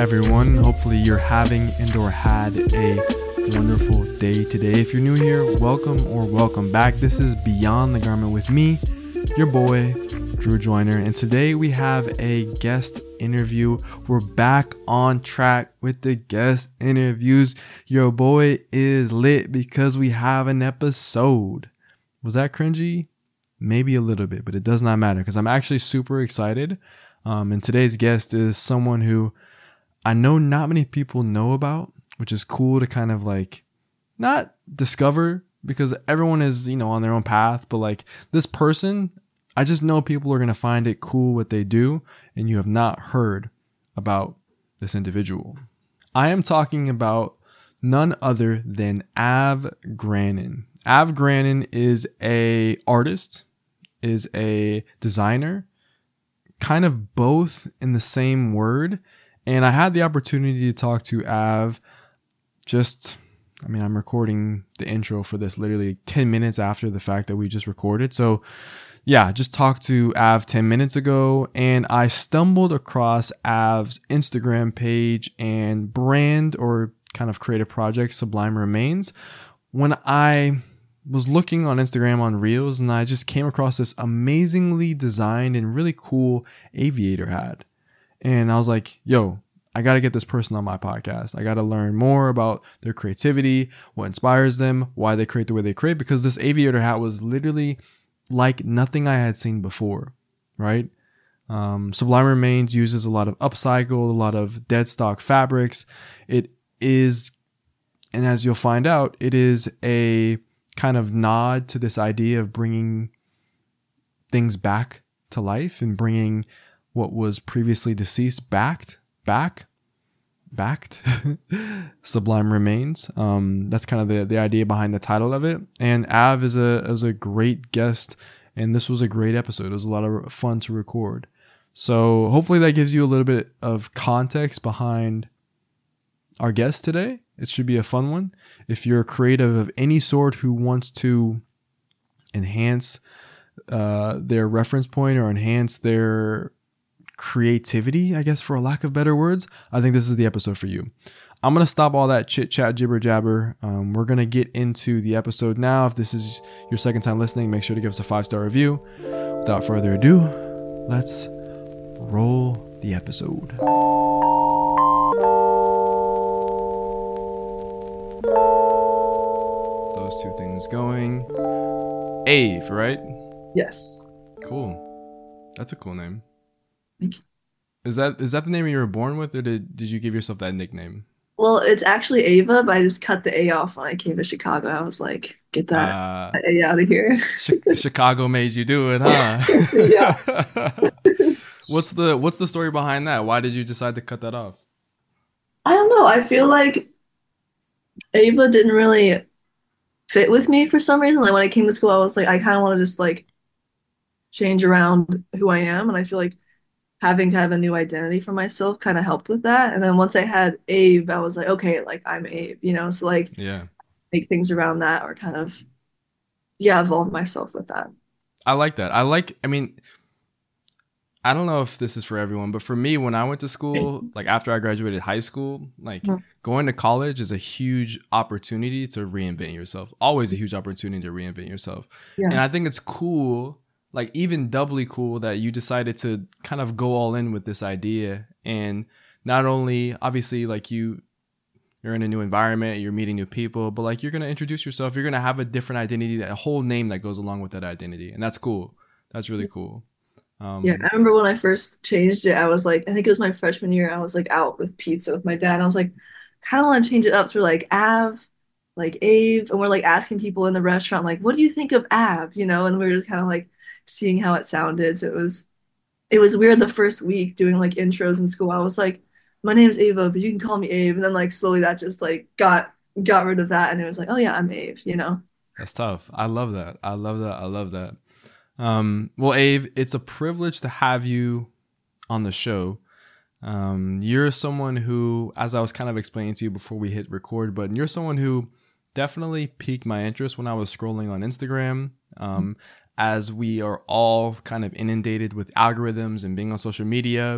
everyone? Hopefully you're having and/or had a wonderful day today. If you're new here, welcome back. This is Beyond the Garment with me, your boy, Drew Joyner, and today we have a guest interview. We're back on track with the guest interviews. Your boy is lit because we have an episode. Was that cringy? Maybe a little bit, but it does not matter because I'm actually super excited. And today's guest is someone who I know not many people know about, which is cool to kind of like not discover because everyone is, on their own path. But like this person, I just know people are going to find it cool what they do. And you have not heard about this individual. I am talking about none other than Av Grannon. Av Grannon is a artist, is a designer, kind of both in the same word. And I had the opportunity to talk to Av I'm recording the intro for this literally 10 minutes after the fact that we just recorded. So yeah, just talked to Av 10 minutes ago and I stumbled across Av's Instagram page and brand or kind of creative project Sublime Remains when I was looking on Instagram on Reels and I just came across this amazingly designed and really cool aviator hat. And I was like, yo, I got to get this person on my podcast. I got to learn more about their creativity, what inspires them, why they create the way they create, because this aviator hat was literally like nothing I had seen before, right? Sublime Remains uses a lot of upcycled, a lot of dead stock fabrics. It is, and as you'll find out, it is a kind of nod to this idea of bringing things back to life and bringing what was previously deceased backed. Sublime Remains. That's kind of the idea behind the title of it. And Av is a great guest, and this was a great episode. It was a lot of fun to record. So hopefully that gives you a little bit of context behind our guest today. It should be a fun one. If you're a creative of any sort who wants to enhance their reference point or enhance their creativity, I guess, for a lack of better words, I think this is the episode for you. I'm going to stop all that chit chat, jibber jabber. We're going to get into the episode now. If this is your second time listening, make sure to give us a 5-star review. Without further ado, let's roll the episode. Those two things going. Ave, right? Yes. Cool. That's a cool name. Thank you. Is that the name you were born with, or did you give yourself that nickname? Well, it's actually Ava, but I just cut the A off when I came to Chicago. I was like, get that A out of here. Chicago made you do it, huh? Yeah. What's the story behind that? Why did you decide to cut that off? I don't know. I feel like Ava didn't really fit with me for some reason. Like when I came to school, I was like, I kind of want to just like change around who I am. And I feel like having to have a new identity for myself kind of helped with that. And then once I had Ave, I was like, okay, like I'm Ave, so like Yeah, make things around that or kind of, yeah, evolve myself with that. I like that. I don't know if this is for everyone, but for me, when I went to school, like after I graduated high school, like going to college is a huge opportunity to reinvent yourself. Always a huge opportunity to reinvent yourself. Yeah. And I think it's cool, like even doubly cool, that you decided to kind of go all in with this idea. And not only obviously like you're in a new environment, you're meeting new people, but like you're going to introduce yourself. You're going to have a different identity, a whole name that goes along with that identity. And that's cool. That's really cool. Yeah, I remember when I first changed it, I was like, I think it was my freshman year, I was like out with pizza with my dad. And I was like, kind of want to change it up. So we're like Av, like Ave, and we're like asking people in the restaurant, like, what do you think of Av? And we were just kind of like seeing how it sounded. So it was weird the first week doing like intros in school. I was like, my name's Ava, but you can call me Ave. And then like slowly that just like got rid of that. And it was like, oh yeah, I'm Ave. That's tough. I love that. I love that. Well, Ave, it's a privilege to have you on the show. You're someone who, as I was kind of explaining to you before we hit record button, you're someone who definitely piqued my interest when I was scrolling on Instagram. As we are all kind of inundated with algorithms and being on social media,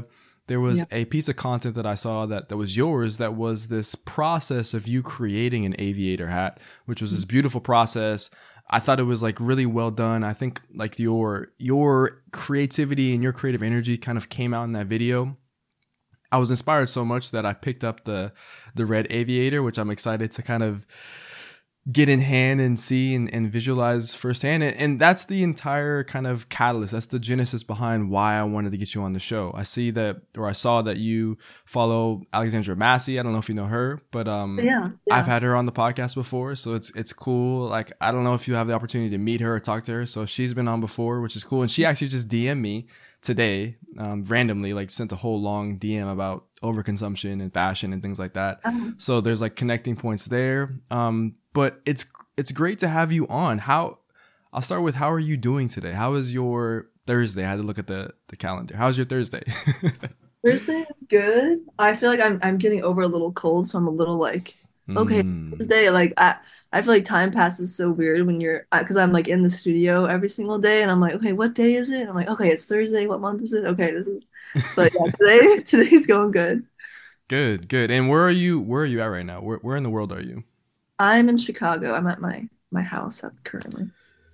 there was Yeah. a piece of content that I saw that was yours, that was this process of you creating an aviator hat, which was this beautiful process. I thought it was like really well done. I think like your creativity and your creative energy kind of came out in that video. I was inspired so much that I picked up the red aviator, which I'm excited to kind of get in hand and see and visualize firsthand. And that's the entire kind of catalyst. That's the genesis behind why I wanted to get you on the show. I see that, or I saw that you follow Alexandra Massey. I don't know if you know her, but Yeah, I've yeah. had her on the podcast before, so it's cool. Like, I don't know if you have the opportunity to meet her or talk to her. So she's been on before, which is cool. And she actually just DM'd me today, randomly, like sent a whole long DM about overconsumption and fashion and things like that. So there's like connecting points there. But it's great to have you on. I'll start with, how are you doing today? How is your Thursday? I had to look at the calendar. How's your Thursday? Thursday is good. I feel like I'm getting over a little cold, so I'm a little like, okay, it's Mm. Thursday. Like I feel like time passes so weird when you're because I'm like in the studio every single day, and I'm like, okay, what day is it? And I'm like, okay, it's Thursday. What month is it? Okay, this is. But yeah, today today's going good. Good, good. And where are you at right now? Where in the world are you? I'm in Chicago. I'm at my house currently.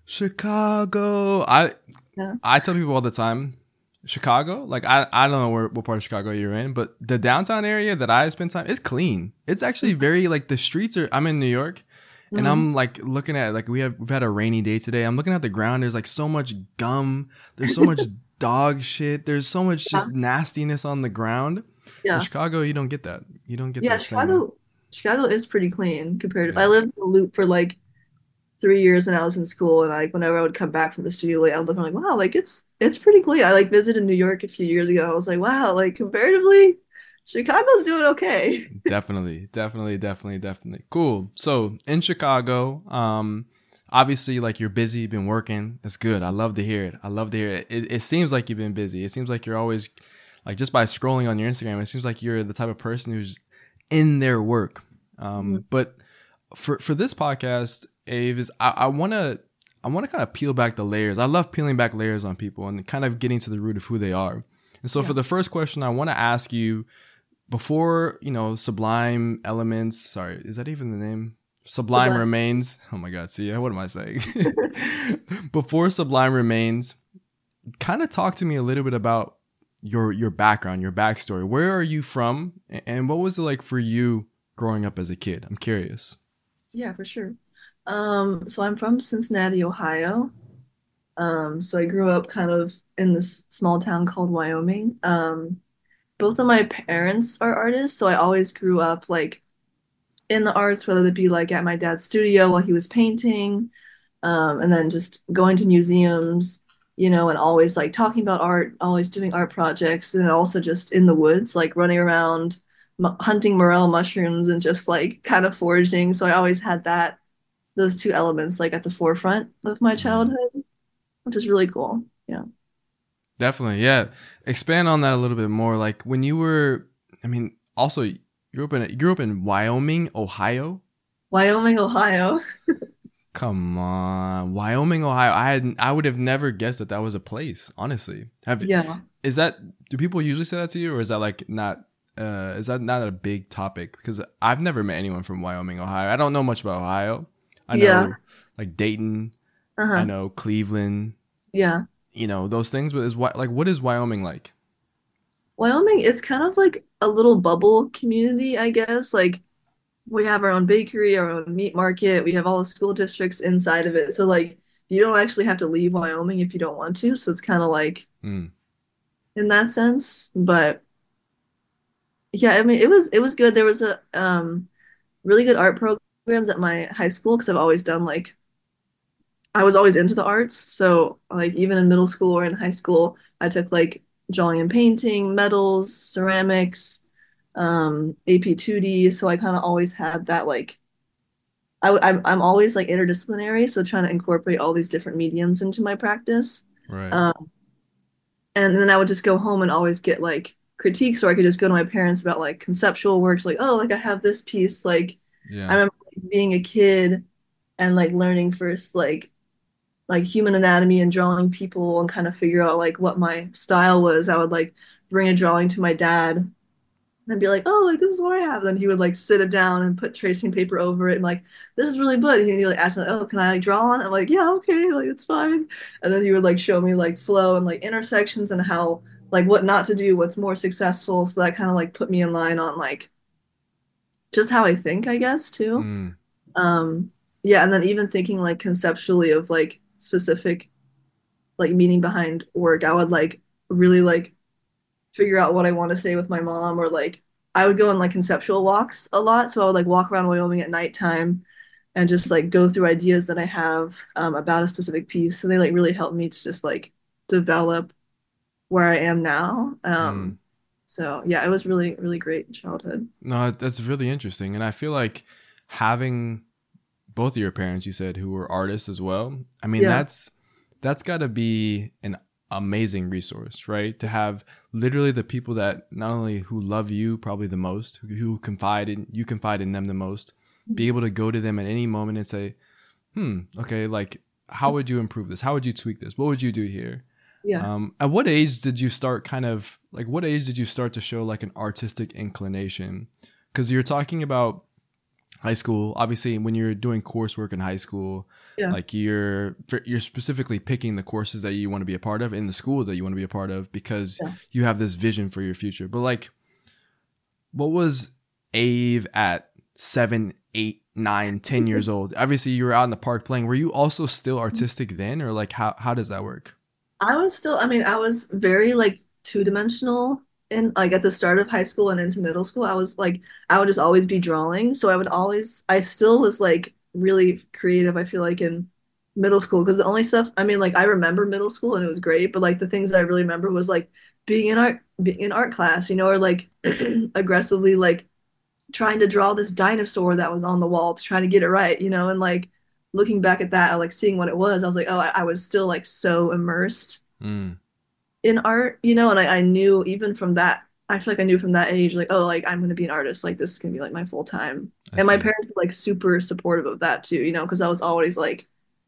Chicago. I Yeah. I tell people all the time, Chicago. Like, I don't know what part of Chicago you're in, but the downtown area that I spend time, it's clean. It's actually very, like, the streets are. I'm in New York, and Mhm. I'm like looking at, like, we've had a rainy day today. I'm looking at the ground. There's like so much gum. There's so much dog shit. There's so much Yeah. just nastiness on the ground. In Yeah. Chicago, you don't get that. You don't get Yeah, that same. Chicago is pretty clean compared to I Yeah. lived in the Loop for like 3 years when I was in school, and like whenever I would come back from the studio late, I would look, I'm like, wow, like it's pretty clean. I like visited New York a few years ago. I was like, wow, like comparatively, Chicago's doing okay. Definitely, definitely, definitely, definitely. Cool. So in Chicago, obviously, like, you're busy, you've been working. That's good. I love to hear it. I love to hear it. It seems like you've been busy. It seems like you're always, like, just by scrolling on your Instagram, it seems like you're the type of person who's in their work. Mhm. But for this podcast, Ave, is I want to kind of peel back the layers. I love peeling back layers on people and kind of getting to the root of who they are. And so Yeah. for the first question, I want to ask you, before, Sublime Elements, sorry, is that even the name? Sublime Sublime. Remains. Oh my God, see, what am I saying? Before Sublime Remains, kind of talk to me a little bit about your background, your backstory. Where are you from, and what was it like for you growing up as a kid? I'm curious. Yeah, for sure. So I'm from Cincinnati, Ohio. So I grew up kind of in this small town called Wyoming. Both of my parents are artists, so I always grew up like in the arts, whether it be like at my dad's studio while he was painting, and then just going to museums, and always like talking about art, always doing art projects, and also just in the woods, like running around, hunting morel mushrooms and just like kind of foraging. So I always had those two elements like at the forefront of my Mm. childhood, which is really cool. Yeah. Definitely, yeah. Expand on that a little bit more. Like, when you were, I mean, also you grew up in Wyoming, Ohio. Wyoming, Ohio. Come on, Wyoming, Ohio. I would have never guessed that was a place. Honestly, Yeah. is that do people usually say that to you, or is that like not? Is that not a big topic? Because I've never met anyone from Wyoming, Ohio. I don't know much about Ohio. I Yeah. know, like, Dayton. I Uh-huh. know Cleveland. Yeah. Those things. But what is Wyoming like? Wyoming is kind of like a little bubble community, I guess. Like we have our own bakery, our own meat market. We have all the school districts inside of it. So like you don't actually have to leave Wyoming if you don't want to. So it's kind of like Mm, in that sense. But yeah, I mean it was good. There was a really good art programs at my high school because I've always done like I was always into the arts. So like even in middle school or in high school, I took like drawing and painting, metals, ceramics, AP 2D. So I kind of always had that like I'm always like interdisciplinary, so trying to incorporate all these different mediums into my practice. right. Um, and then I would just go home and always get like critiques, or I could just go to my parents about like conceptual works, like, oh, like I have this piece. Like I Yeah. remember like, being a kid and like learning first like human anatomy and drawing people and kind of figure out like what my style was. I would like bring a drawing to my dad and be like, oh, like this is what I have. Then he would like sit it down and put tracing paper over it and like, this is really good. And he'd like ask me, like, oh, can I like draw on it? I'm like, yeah, okay, like it's fine. And then he would like show me like flow and like intersections and how like what not to do, what's more successful. So that kind of like put me in line on like just how I think, I guess, too. Mm, Um, yeah, and then even thinking like conceptually of like specific like meaning behind work, I would like really like figure out what I want to say with my mom, or like I would go on like conceptual walks a lot. So I would like walk around Wyoming at nighttime and just like go through ideas that I have about a specific piece. So they like really helped me to just like develop where I am now. mm. So yeah, it was really, really great childhood. No, that's really interesting. And I feel like having both of your parents, you said, who were artists as well. I mean, Yeah, that's got to be an amazing resource, right? To have literally the people that not only who love you probably the most, who confide in them the most, be able to go to them at any moment and say, okay, like how would you improve this? How would you tweak this? What would you do here? yeah. At what age did you start kind of like what age did you start to show like an artistic inclination? Because you're talking about high school. Obviously, when you're doing coursework in high school, Yeah. like you're specifically picking the courses that you want to be a part of in the school that you want to be a part of because Yeah. you have this vision for your future. But like, what was Ave at 7, 8, 9, 10 years old? Obviously, you were out in the park playing. Were you also still artistic then, or like how does that work? I was still, I mean, I was very like two-dimensional in like at the start of high school and into middle school. I was like, I would just always be drawing. So I would always, I still was like really creative, I feel like in middle school. Because the only stuff, I mean, like I remember middle school and it was great, but like the things that I really remember was like being in art class, or like aggressively like trying to draw this dinosaur that was on the wall to try to get it right, and like looking back at that, I like seeing what it was. I was like, oh, I was still like so immersed Mm, in art, and I knew even from that, I feel like I knew from that age, like, oh, like I'm gonna be an artist, like this is gonna be like my full time. I And my see. parents were like super supportive of that too, because I was always like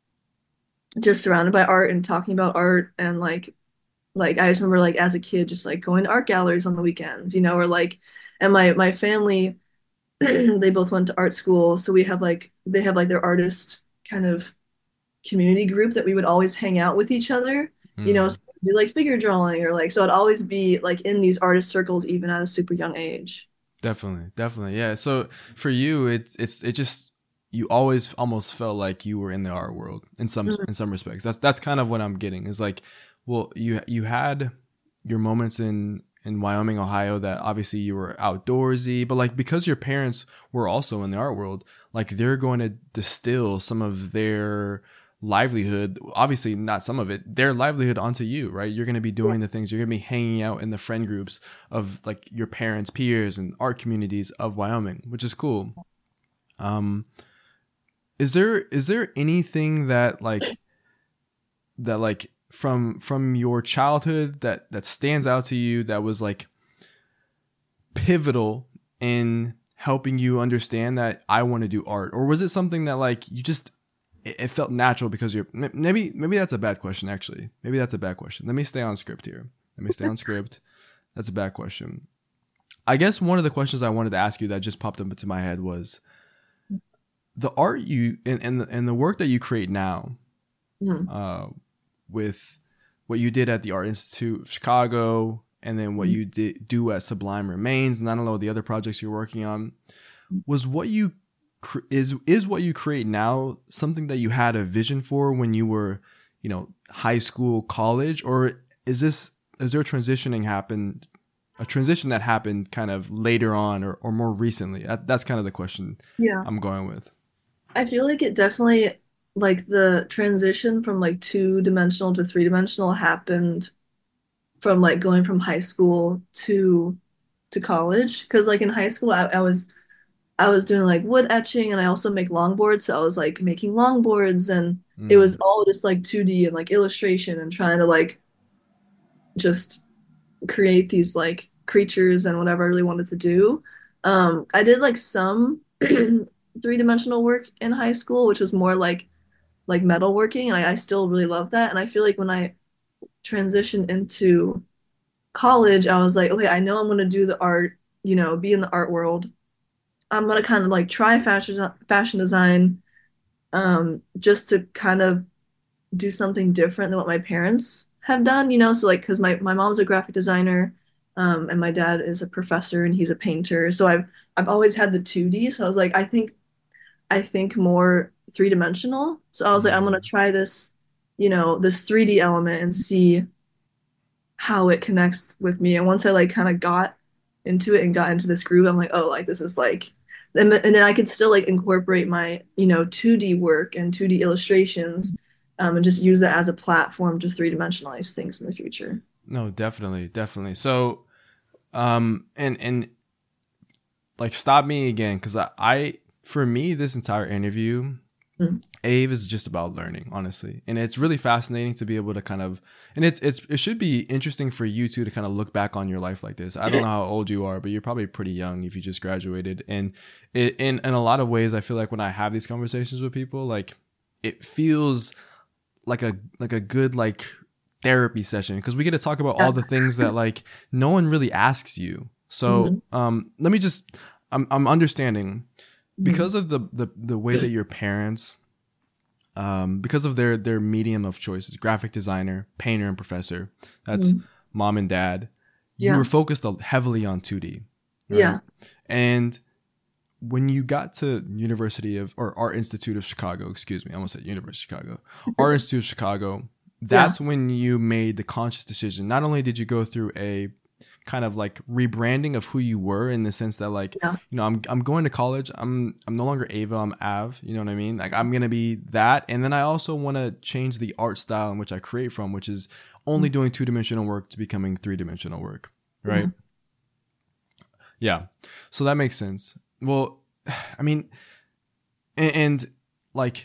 just surrounded by art and talking about art and like I just remember like as a kid just like going to art galleries on the weekends, or like and my family they both went to art school, so they have like their artist kind of community group that we would always hang out with each other, Mm. so do like figure drawing or like so I'd always be like in these artist circles even at a super young age. Definitely, definitely, yeah. So for you, it just you always almost felt like you were in the art world Mhm. in some respects. That's kind of what I'm getting is like, well, you had your moments in Wyoming, Ohio that obviously you were outdoorsy, but like because your parents were also in the art world, like they're going to distill some of their livelihood, obviously not some of it, their livelihood onto you, right? You're going to be Yeah. doing the things, you're going to be hanging out in the friend groups of like your parents, peers, and art communities of Wyoming, which is cool. Um, is there anything that like from your childhood that stands out to you that was like pivotal in helping you understand that I want to do art, or was it something that like you just it felt natural because maybe that's a bad question actually. Maybe that's a bad question. Let me stay on script here. Let me stay on script. That's a bad question. I guess one of the questions I wanted to ask you that just popped up into my head was the art you and the work that you create now Mhm. uh, with what you did at the Art Institute of Chicago and then what you did do at Sublime Remains and I don't know the other projects you're working on was what you is what you create now something that you had a vision for when you were high school, college, or is there a transition that happened kind of later on or more recently? That's kind of the question Yeah. I'm going with. I feel like it definitely like the transition from like two-dimensional to three-dimensional happened from like going from high school to college. Because like in high school, I was doing like wood etching and I also make longboards. So I was like making longboards and it Mm, was all just like 2D and like illustration and trying to like just create these like creatures and whatever I really wanted to do. I did like some three-dimensional work in high school, which was more like metalworking, and I still really love that. And I feel like when I transitioned into college, I was like, okay, I know I'm gonna do the art, be in the art world. I'm gonna kind of like try fashion design, just to kind of do something different than what my parents have done, So like, because my mom's a graphic designer, and my dad is a professor and he's a painter. So I've always had the 2D. So I was like, I think more three-dimensional. So I was like, I'm gonna Mm. try this 3D element and see how it connects with me. And once I like kind of got into it and got into this groove, I'm like, oh, like this is like, and then I could still like incorporate my 2D work and 2D illustrations, and just use that as a platform to three-dimensionalize things in the future. No, definitely, definitely. So, and like, stop me again, because for me, this entire interview, Mm. Ave is just about learning, honestly, and it's really fascinating to be able to kind of, and it should be interesting for you too to kind of look back on your life like this. I don't know how old you are, but you're probably pretty young if you just graduated, and in a lot of ways, I feel like when I have these conversations with people, like it feels like a good like therapy session because we get to talk about Yeah. all the things that like no one really asks you. So Mhm. let me just I'm understanding Mhm. because of the way that your parents because of their medium of choices, graphic designer, painter, and professor, that's Mhm. mom and dad, you were Yeah. focused heavily on 2D, right? Yeah. And when you got to University of or Art Institute of Chicago, excuse me, I almost said University of Chicago, Art Institute of Chicago, Yeah. that's when you made the conscious decision. Not only did you go through a kind of like rebranding of who you were in the sense that like, Yeah. I'm going to college. I'm no longer Ava, I'm Av, you know what I mean? Like I'm going to be that, and then I also want to change the art style in which I create from, which is only doing two-dimensional work to becoming three-dimensional work, Yeah. right? Yeah. So that makes sense. Well, I mean, and like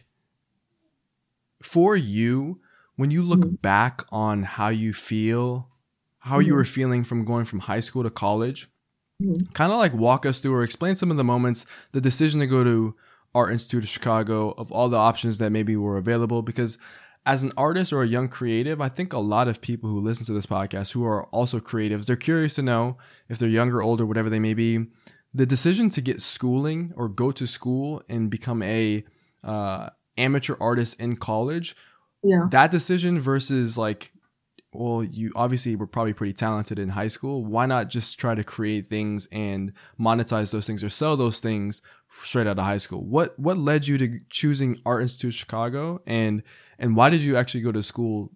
for you, when you look Mhm. back on how you feel, how you were Mhm. feeling from going from high school to college, Mhm. kind of like walk us through or explain some of the moments, the decision to go to Art Institute of Chicago, of all the options that maybe were available. Because as an artist or a young creative, I think a lot of people who listen to this podcast who are also creatives, they're curious to know if they're younger, older, whatever they may be, the decision to get schooling or go to school and become a uh, amateur artist in college, Yeah. that decision versus like, well, you obviously were probably pretty talented in high school. Why not just try to create things and monetize those things or sell those things straight out of high school? What led you to choosing Art Institute of Chicago, and why did you actually go to school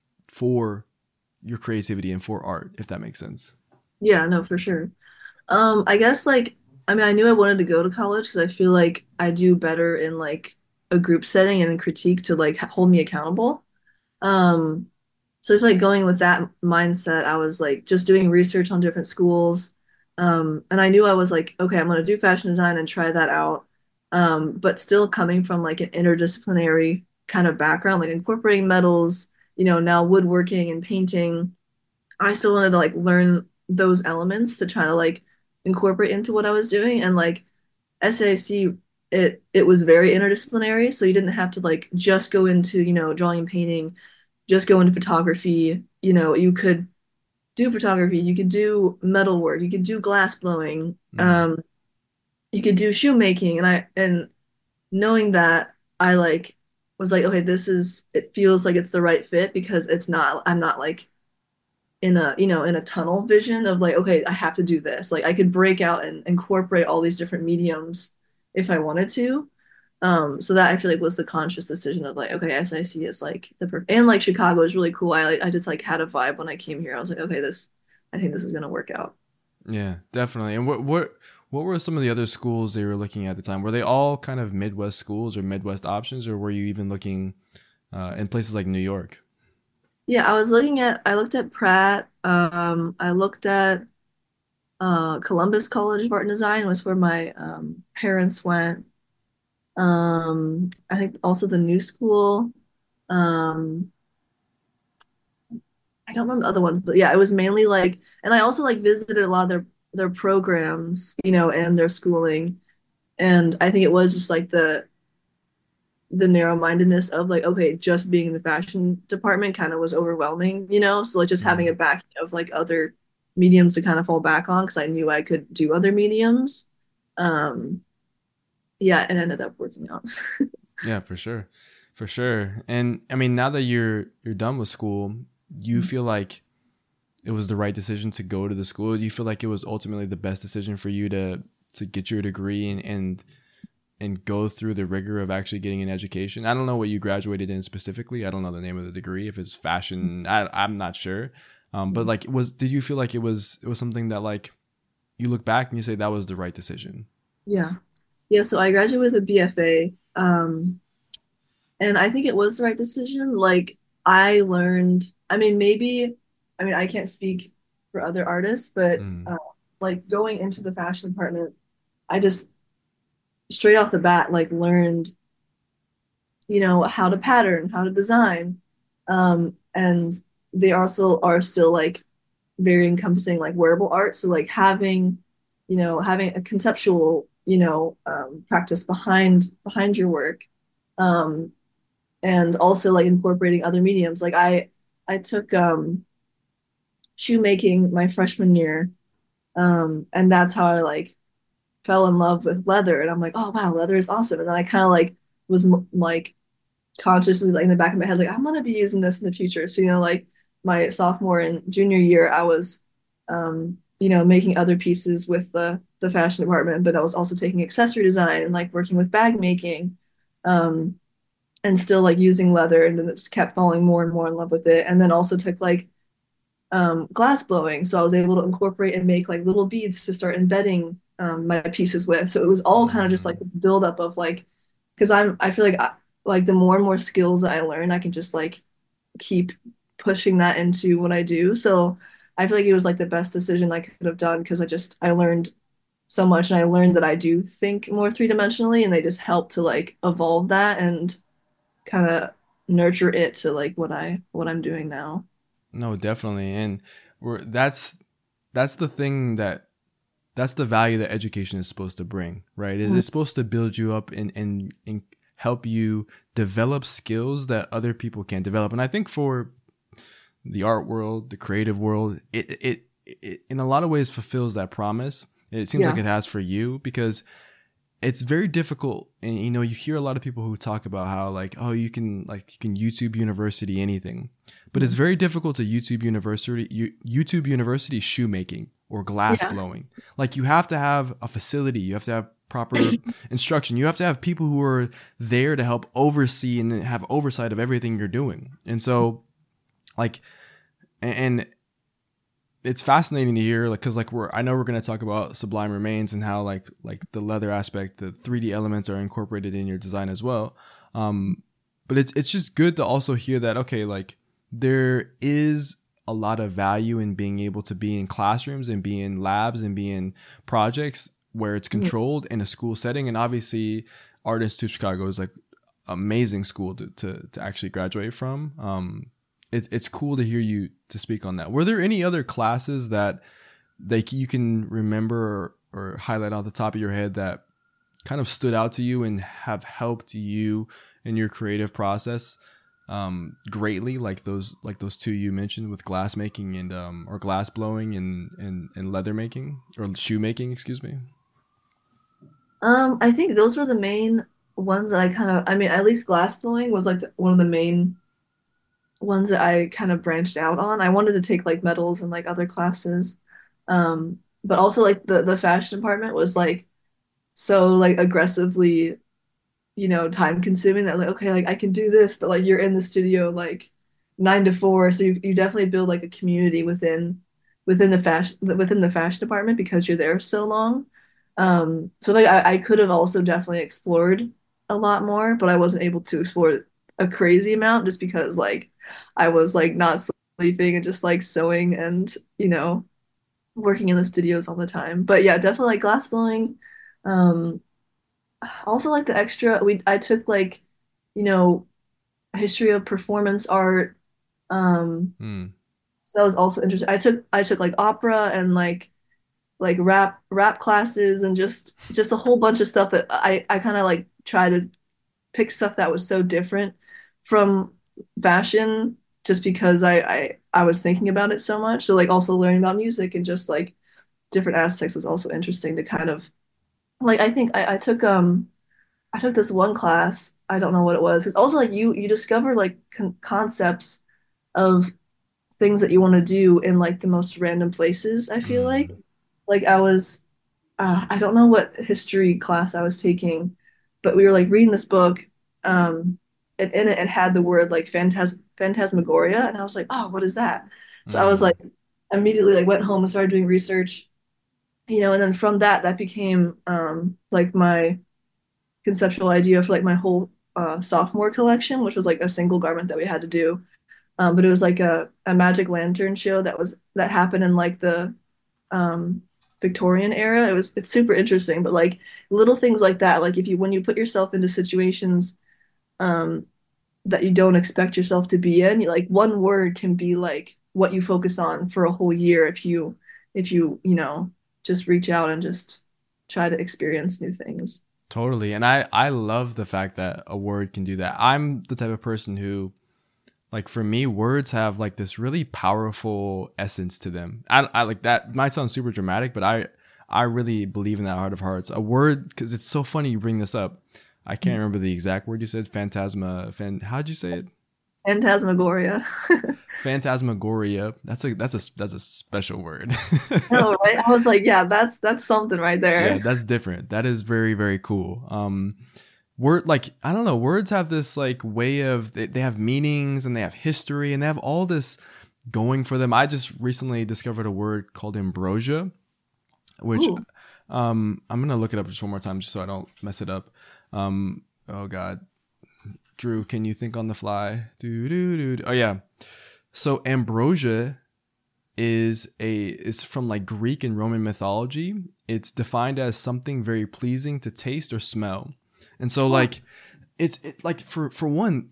for your creativity and for art, if that makes sense? Yeah, no, for sure. I guess like I mean I knew I wanted to go to college because I feel like I do better in like a group setting and critique to like hold me accountable. Um, so I feel like going with that mindset, I was like just doing research on different schools. And I knew I was like, okay, I'm gonna do fashion design and try that out. But still coming from like an interdisciplinary kind of background, like incorporating metals, now woodworking and painting. I still wanted to like learn those elements to try to like incorporate into what I was doing. And like SAIC, it was very interdisciplinary, so you didn't have to like just go into, drawing and painting, just go into photography. You could do photography, you could do metalwork, you could do glass blowing, Mm, you could do shoemaking, and knowing that I like was like, okay, it feels like it's the right fit because I'm not like in a tunnel vision of like, okay, I have to do this. Like I could break out and incorporate all these different mediums if I wanted to. So that I feel like was the conscious decision of like, okay, SIC is like and like Chicago is really cool. I just like had a vibe when I came here. I was like, okay, I think this is gonna work out. yeah, definitely. And what were some of the other schools they were looking at the time? Were they all kind of Midwest schools or Midwest options, or were you even looking in places like New York? Yeah, I looked at Pratt. I looked at Columbus College of Art and Design was where my parents went. I think also the New School. Um, I don't remember the other ones, but yeah, it was mainly like, and I also like visited a lot of their programs, and their schooling. And I think it was just like the narrow-mindedness of like, okay, just being in the fashion department kind of was overwhelming. So like just having a Mm, backing of like other mediums to kind of fall back on because I knew I could do other mediums. Um, yeah, it ended up working out. Yeah, for sure. For sure. And I mean, now that you're done with school, you feel like it was the right decision to go to the school? Do you feel like it was ultimately the best decision for you to get your degree and go through the rigor of actually getting an education? I don't know what you graduated in specifically. I don't know the name of the degree. If it's fashion, I'm not sure. But like, did you feel like it was something that like you look back and you say that was the right decision? Yeah. Yeah, so I graduated with a BFA. And I think it was the right decision. Like I learned, I mean, maybe, I mean, I can't speak for other artists, but Mm. like going into the fashion department, I just straight off the bat like learned, how to pattern, how to design. And they also are still like very encompassing like wearable art. So like having a conceptual, practice behind your work. Um, and also like incorporating other mediums. Like I took shoemaking my freshman year, and that's how I like fell in love with leather. And I'm like, oh wow, leather is awesome. And then I kind of like was like consciously like in the back of my head like I'm gonna be using this in the future. So like my sophomore and junior year, I was making other pieces with the fashion department, but I was also taking accessory design and like working with bag making. Um, and still like using leather and then just kept falling more and more in love with it and then also took like glass blowing so I was able to incorporate and make like little beads to start embedding my pieces with so it was all kind of just like Mm. this buildup of like because I feel like like the more and more skills that I learn I can just like keep pushing that into what I do so I feel like it was like the best decision I could have done because I learned so much and I learned that I do think more three-dimensionally and they just help to like evolve that and kind of nurture it to like what I'm doing now. No, definitely. And that's the thing that's the value that education is supposed to bring, right? Is Mhm. it's supposed to build you up and help you develop skills that other people can't develop. And I think for the art world, the creative world, it in a lot of ways fulfills that promise. It seems like Yeah. it has for you because it's very difficult. And you hear a lot of people who talk about how like, oh, you can YouTube University anything, but it's Mhm. very difficult to YouTube University shoemaking or glass Yeah. blowing. Like you have to have a facility, you have to have proper instruction, you have to have people who are there to help oversee and have oversight of everything you're doing. And so like, and it's fascinating to hear, like, because like I know we're going to talk about Sublime Remains and how like the leather aspect, the 3D elements are incorporated in your design as well. um but it's just good to also hear that, okay, like there is a lot of value in being able to be in classrooms and be in labs and be in projects where it's Mhm. controlled in a school setting. And obviously Art Institute Chicago is like amazing school to actually graduate from. It's cool to hear you to speak on that. Were there any other classes that you can remember or highlight off the top of your head that kind of stood out to you and have helped you in your creative process greatly, like those two you mentioned with glass making and or glass blowing and leather making or shoe making, excuse me. I think those were the main ones that I mean, at least glass blowing was like one of the main ones that I kind of branched out on. I wanted to take like metals and like other classes. But also like the fashion department was like so like aggressively time consuming that like okay like I can do this but like you're in the studio like 9 to 4 so you definitely build like a community within the fashion department because you're there so long so like I could have also definitely explored a lot more but I wasn't able to explore a crazy amount just because like I was like not sleeping and just like sewing and working in the studios all the time but yeah definitely like glass blowing um also like the extra I took like you know history of performance art Hmm. so that was also interesting I took like opera and like rap classes and just a whole bunch of stuff that I kind of like try to pick stuff that was so different from fashion just because I was thinking about it so much. So like also learning about music and just like different aspects was also interesting to kind of like I think I took this one class. I don't know what it was. It's also like you discover like concepts of things that you want to do in like the most random places, I feel like. Mm. Like I don't know what history class I was taking, but we were like reading this book, and in it had the word like phantasmagoria, and I was like, oh, what is that? So I was Mm. like immediately like went home and started doing research, and then from that became like my conceptual idea for like my whole sophomore collection, which was like a single garment that we had to do. But it was like a magic lantern show that happened in like the um, Victorian era. It's super interesting, but like little things like that, like if you when you put yourself into situations um, that you don't expect yourself to be in, like one word can be like what you focus on for a whole year if you just reach out and just try to experience new things. Totally. And I love the fact that a word can do that. I'm the type of person who, like, for me, words have like this really powerful essence to them. I like that might sound super dramatic, but I really believe in that heart of hearts. A word, because it's so funny you bring this up. I can't remember the exact word you said. How'd you say it? Phantasmagoria. Phantasmagoria. That's a special word. Oh, right. I was like, yeah, that's something right Yeah, there. that's different. That is very, very cool. Word, like, I don't know, words have this like way of they have meanings and they have history and they have all this going for them. I just recently discovered a word called ambrosia, which Ooh, I'm gonna look it up just one more time just so I don't mess it up. Oh god. Drew, can you think on the fly? Oh yeah. So ambrosia is from like Greek and Roman mythology. It's defined as something very pleasing to taste or smell. And so huh. like like for one,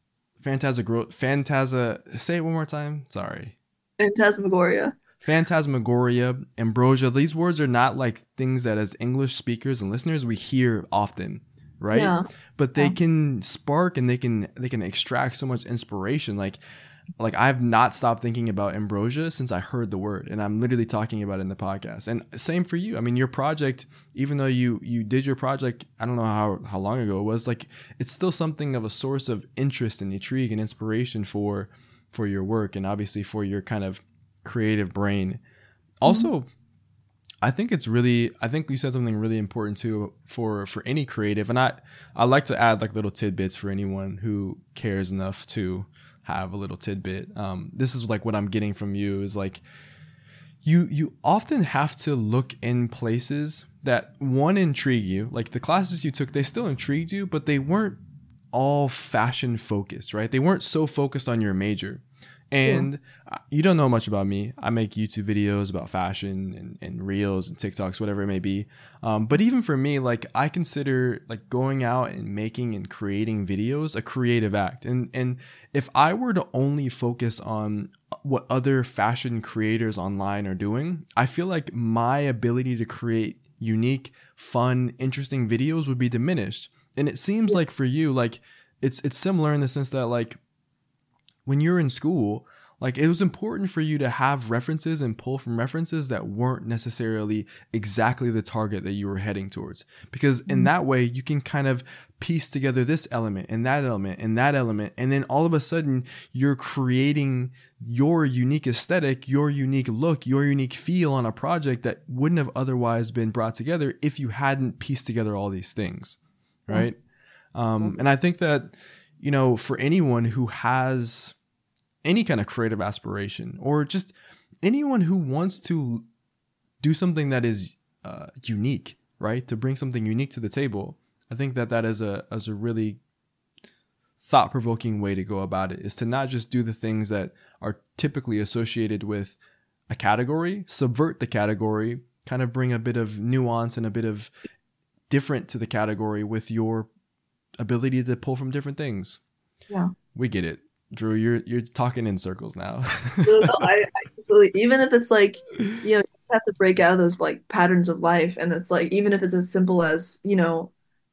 say it one more time. Sorry. Phantasmagoria. Phantasmagoria, ambrosia, these words are not like things that as English speakers and listeners we hear often, right? Yeah. But they Yeah. can spark and they can extract so much inspiration. Like I've not stopped thinking about ambrosia since I heard the word, and I'm literally talking about it in the podcast. And same for you. I mean, your project, even though you did your project, I don't know how long ago it was, like it's still something of a source of interest and intrigue and inspiration for your work and obviously for your kind of creative brain. Mhm. Also, I think you said something really important too for any creative, and I like to add like little tidbits for anyone who cares enough to have a little tidbit. This is like what I'm getting from you is like you often have to look in places that one intrigue you. Like the classes you took, they still intrigued you, but they weren't all fashion focused, right? They weren't so focused on your major. Yeah. And you don't know much about me. I make YouTube videos about fashion and reels and TikToks, whatever it may be. But even for me, like I consider like going out and making and creating videos a creative act. And if I were to only focus on what other fashion creators online are doing, I feel like my ability to create unique, fun, interesting videos would be diminished. And it seems Yeah. like for you, like it's similar in the sense that like when you're in school, like it was important for you to have references and pull from references that weren't necessarily exactly the target that you were heading towards. Because in Mhm. that way, you can kind of piece together this element and that element and that element. And then all of a sudden, you're creating your unique aesthetic, your unique look, your unique feel on a project that wouldn't have otherwise been brought together if you hadn't pieced together all these things. Yeah. Right. And I think that, for anyone who has any kind of creative aspiration or just anyone who wants to do something that is unique, right? To bring something unique to the table. I think that is a really thought provoking way to go about it is to not just do the things that are typically associated with a category, subvert the category, kind of bring a bit of nuance and a bit of different to the category with your ability to pull from different things. Yeah. We get it. Drew, you're talking in circles now. No, no, I completely, even if it's like, you just have to break out of those like patterns of life. And it's like, even if it's as simple as,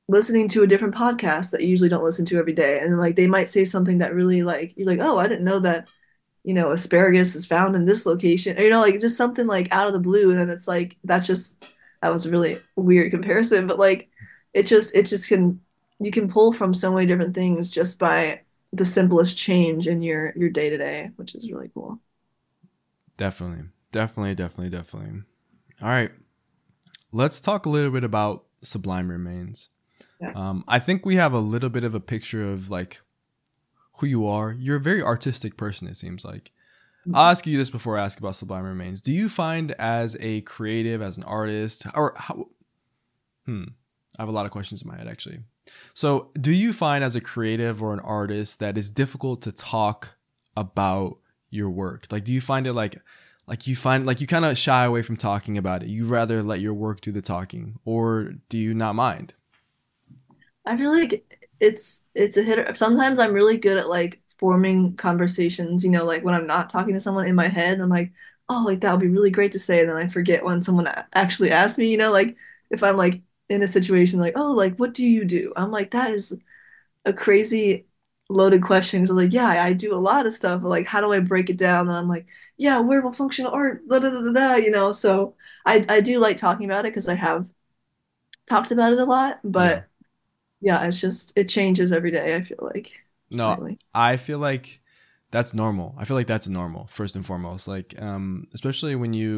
listening to a different podcast that you usually don't listen to every day. And like they might say something that really like you're like, oh, I didn't know that, asparagus is found in this location. Or, like just something like out of the blue. And then it's like that was a really weird comparison, but like it just can you can pull from so many different things just by the simplest change in your day to day, which is really cool. Definitely. Definitely, definitely, definitely. All right. Let's talk a little bit about Sublime Remains. Yes. I think we have a little bit of a picture of like who you are. You're a very artistic person, it seems like. I'll ask you this before I ask about Sublime Remains. Do you find as a creative, as an artist, or how, I have a lot of questions in my head actually. So, do you find as a creative or an artist that it's difficult to talk about your work? Like, do you find it like you find like you kind of shy away from talking about it? You rather let your work do the talking, or do you not mind? I feel like it's a hitter. Sometimes I'm really good at like forming conversations, like when I'm not talking to someone in my head, I'm like, oh, like that would be really great to say. And then I forget when someone actually asks me, like if I'm like in a situation like, oh, like what do you do? I'm like, that is a crazy loaded question. So like, yeah, I do a lot of stuff, but like how do I break it down? And I'm like, yeah, wearable functional art, da da da da da, so I do like talking about it because I have talked about it a lot, Yeah. but yeah, it changes every day, I feel like No, slightly. I feel like that's normal. I feel like that's normal first and foremost. Like, especially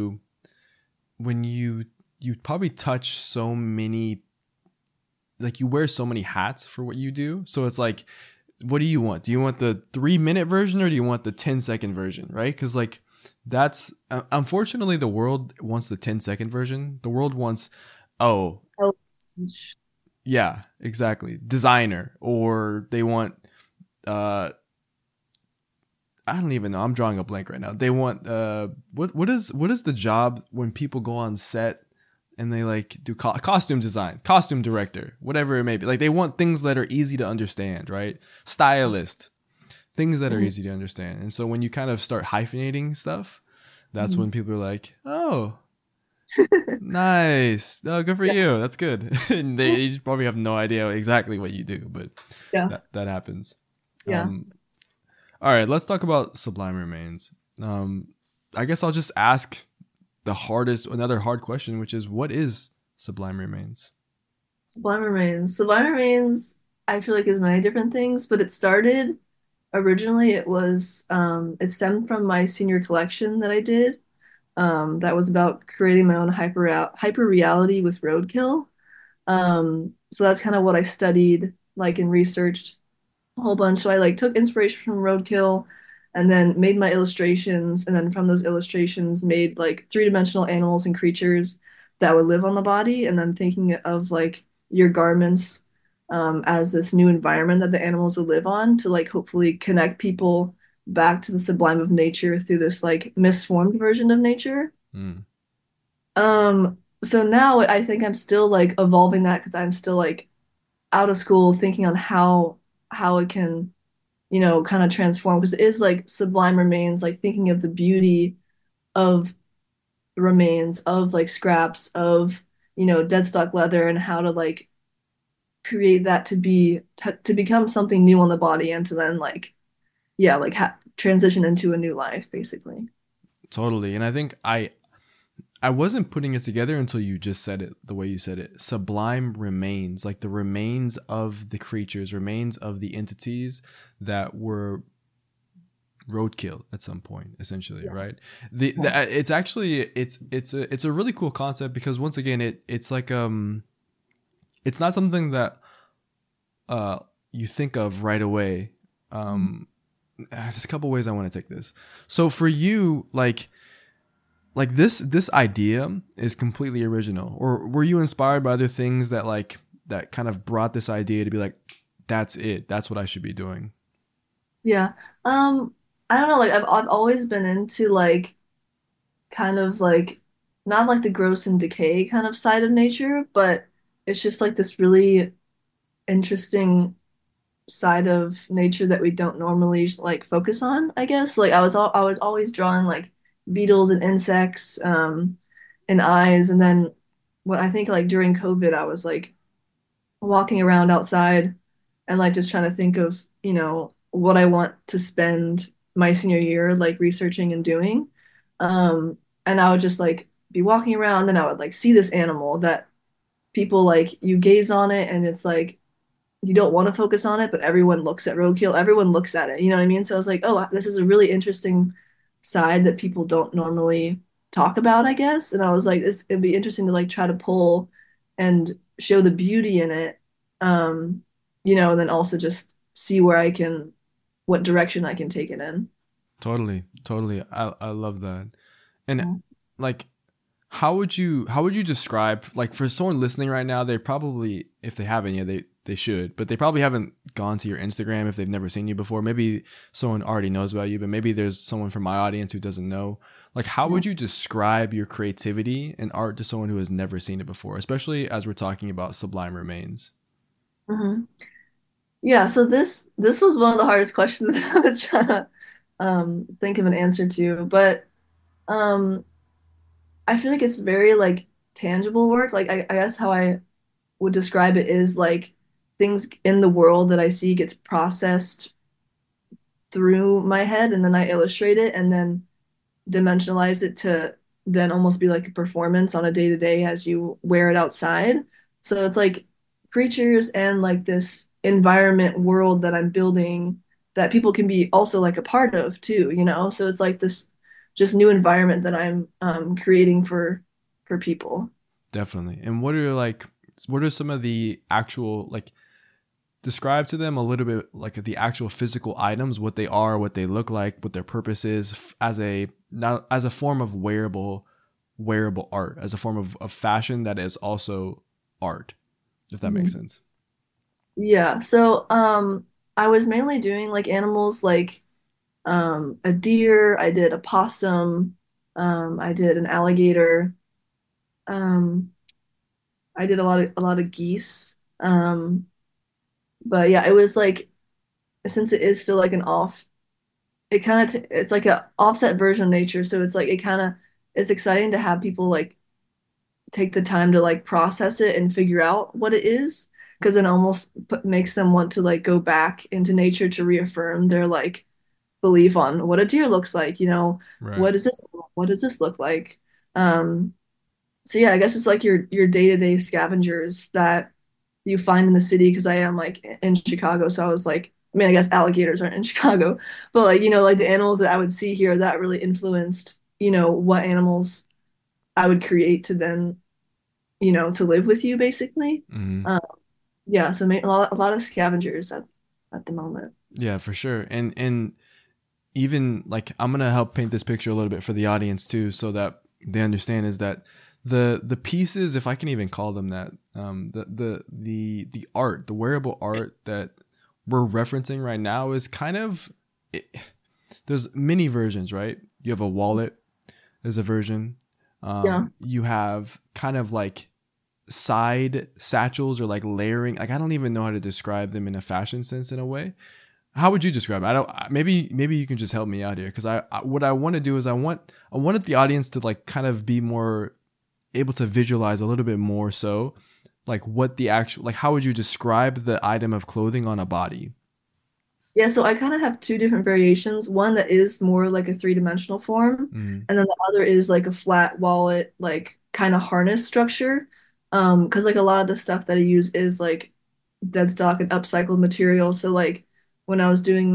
when you probably touch so many, like you wear so many hats for what you do. So it's like, what do you want? Do you want the 3 minute version or do you want the 10-second version? Right? Because like that's unfortunately the world wants the 10-second version. The world wants, oh Oh, yeah, exactly, designer, or they want uh I don't even know. I'm drawing a blank right now. They want what is the job when people go on set and they like do costume design, costume director, whatever it may be. Like they want things that are easy to understand, right? Stylist, things that are mhm, easy to understand. And so when you kind of start hyphenating stuff, that's mhm. when people are like, "Oh, nice. Oh, good for Yeah, you. That's good." And they probably have no idea exactly what you do, but yeah, that happens. yeah. Um, all right, let's talk about Sublime Remains. Um, I guess I'll just ask another hard question, which is, what is Sublime Remains? Sublime Remains. Sublime Remains, I feel like is many different things, but it started originally it stemmed from my senior collection that I did. That was about creating my own hyper reality with roadkill. So that's kind of what I studied, like, and researched a whole bunch. So I like took inspiration from roadkill and then made my illustrations, and then from those illustrations made like three-dimensional animals and creatures that would live on the body, and then thinking of like your garments as this new environment that the animals would live on to like hopefully connect people back to the sublime of nature through this like misformed version of nature. Hmm. So now I think I'm still like evolving that because I'm still like out of school thinking on how it can, kind of transform because it is like sublime remains, like thinking of the beauty of remains of like scraps of, dead stock leather and how to like create that to become something new on the body and to then like yeah, like transition into a new life basically. Totally. And I think I wasn't putting it together until you just said it the way you said it. Sublime remains, like the remains of the creatures, remains of the entities that were roadkill at some point, essentially, Yeah. right? Yeah. It's actually it's a really cool concept because once again it's like it's not something that uh you think of right away. Um there's a couple ways I want to take this. So for you, like this idea is completely original, or were you inspired by other things that like that kind of brought this idea to be like, that's it, that's what I should be doing? Yeah. I don't know, like I've always been into like kind of like not like the gross and decay kind of side of nature, but it's just like this really interesting side of nature that we don't normally like focus on, I guess. Like I was always drawing like beetles and insects, and eyes, and then what I think like during COVID I was like walking around outside and like just trying to think of, what I want to spend my senior year like researching and doing. Um, and I would just like be walking around and I would like see this animal that people like you gaze on it and it's like you don't want to focus on it, but everyone looks at roadkill, everyone looks at it. You know what I mean? So I was like, oh, this is a really interesting side that people don't normally talk about, I guess. And I was like, this it'd be interesting to like try to pull and show the beauty in it. Um, and then also just see where I can what direction I can take it in. Totally, totally. I love that. And Yeah. like, how would you describe, like, for someone listening right now, they probably, if they haven't yet, they should, but they probably haven't gone to your Instagram if they've never seen you before. Maybe someone already knows about you, but maybe there's someone from my audience who doesn't know. Like, how would you describe your creativity and art to someone who has never seen it before, especially as we're talking about Sublime Remains? Hmm. Yeah, so this was one of the hardest questions that I was trying to think of an answer to, but um I feel like it's very like tangible work. Like I guess how I would describe it is like things in the world that I see gets processed through my head and then I illustrate it and then dimensionalize it to then almost be like a performance on a day to day as you wear it outside. So it's like creatures and like this environment world that I'm building that people can be also like a part of too, you know? So it's like this just new environment that I'm creating for people. Definitely. And what are some of the actual, like, describe to them a little bit, like, the actual physical items, what they are, what they look like, what their purpose is, as a, not as a form of wearable art, as a form of fashion that is also art, if that makes Mhm. sense. Yeah. So I was mainly doing like animals like a deer, I did a possum, I did an alligator, um, I did a lot of geese. But yeah, it was like since it is still like an off, it kind of it's like a offset version of nature, so it's like it kind of is exciting to have people like take the time to like process it and figure out what it is, because it almost makes them want to like go back into nature to reaffirm their like belief on what a deer looks like, Right. what is this what does this look like? Um, so yeah, I guess it's like your day-to-day scavengers that you find in the city because I am like in Chicago. So I was like, I mean, I guess alligators aren't in Chicago, but like, like the animals that I would see here that really influenced, what animals I would create to then, to live with you basically. Hmm. Um, yeah, so a lot of scavengers at the moment. Yeah, for sure. And even, like, I'm gonna help paint this picture a little bit for the audience too, so that they understand, is that the pieces, if I can even call them that, the art, the wearable art that we're referencing right now is kind of it, there's many versions, right? You have a wallet as a version. Yeah. You have kind of like side satchels, or like layering. Like, I don't even know how to describe them in a fashion sense, in a way. How would you describe it? I don't. Maybe you can just help me out here, because what I want to do is I wanted the audience to, like, kind of be more able to visualize a little bit more, so like what the actual, like, how would you describe the item of clothing on a body? Yeah, so I kind of have two different variations. One that is more like a three-dimensional form, Mm, and then the other is like a flat wallet, like kind of harness structure. Because like a lot of the stuff that I use is like dead stock and upcycled material. So like when I was doing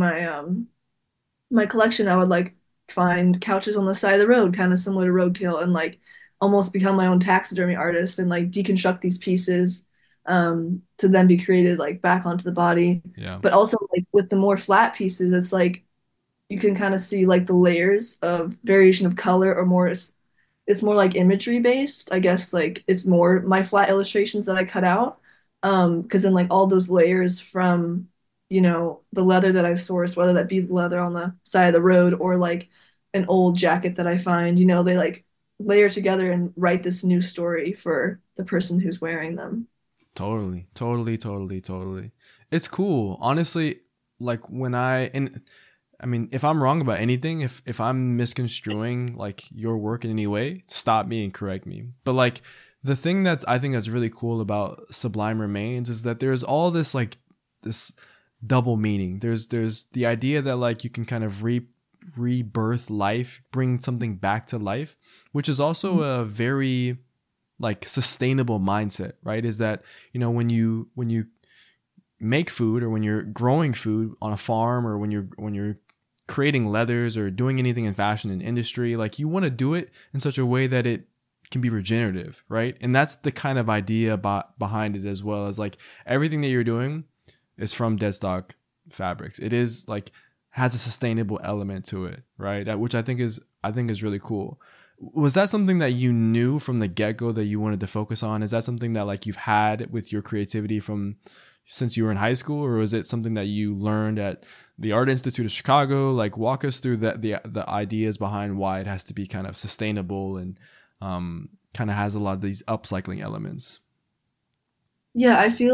my collection, I would like find couches on the side of the road, kind of similar to roadkill, and like almost become my own taxidermy artist and like deconstruct these pieces to then be created like back onto the body. yeah, But also like with the more flat pieces, it's like you can kind of see like the layers of variation of color or more it's more like imagery based. I guess like it's more my flat illustrations that I cut out. Because then like all those layers from, the leather that I've sourced, whether that be the leather on the side of the road or like an old jacket that I find, they like layer together and write this new story for the person who's wearing them. totally, totally, totally, totally. It's cool, honestly. Like, when and I mean, if I'm wrong about anything, if I'm misconstruing, like, your work in any way, stop me and correct me. But, like, The thing that's I think that's really cool about Sublime Remains is that there's all this like this double meaning. There's the idea that like you can kind of rebirth life, bring something back to life, which is also a very like sustainable mindset, right? Is that, when you make food, or when you're growing food on a farm, or when you're creating leathers or doing anything in fashion and industry, like you want to do it in such a way that it can be regenerative, right? And that's the kind of idea behind it, as well as like everything that you're doing is from dead stock fabrics. It is like has a sustainable element to it, right? Which I think is really cool. Was that something that you knew from the get-go that you wanted to focus on? Is that something that like you've had with your creativity from since you were in high school, or was it something that you learned at the Art Institute of Chicago? Like walk us through the ideas behind why it has to be kind of sustainable and kind of has a lot of these upcycling elements. Yeah,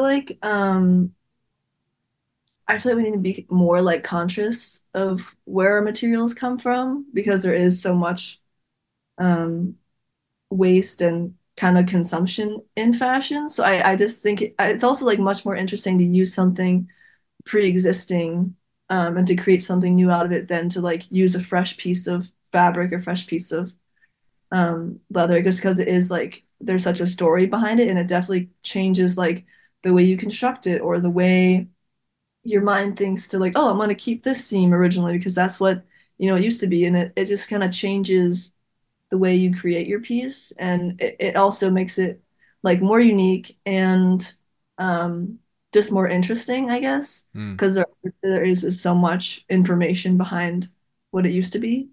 I feel like we need to be more like conscious of where our materials come from because there is so much um waste and kind of consumption in fashion. So I just think it's also like much more interesting to use something pre-existing and to create something new out of it than to like use a fresh piece of fabric or fresh piece of leather just because it is like there's such a story behind it and it definitely changes like the way you construct it or the way your mind thinks to like, oh, I'm going to keep this seam originally because that's what, it used to be. And it just kind of changes the way you create your piece. And it also makes it like more unique and um, just more interesting, I guess, Mm. because there is just so much information behind what it used to be.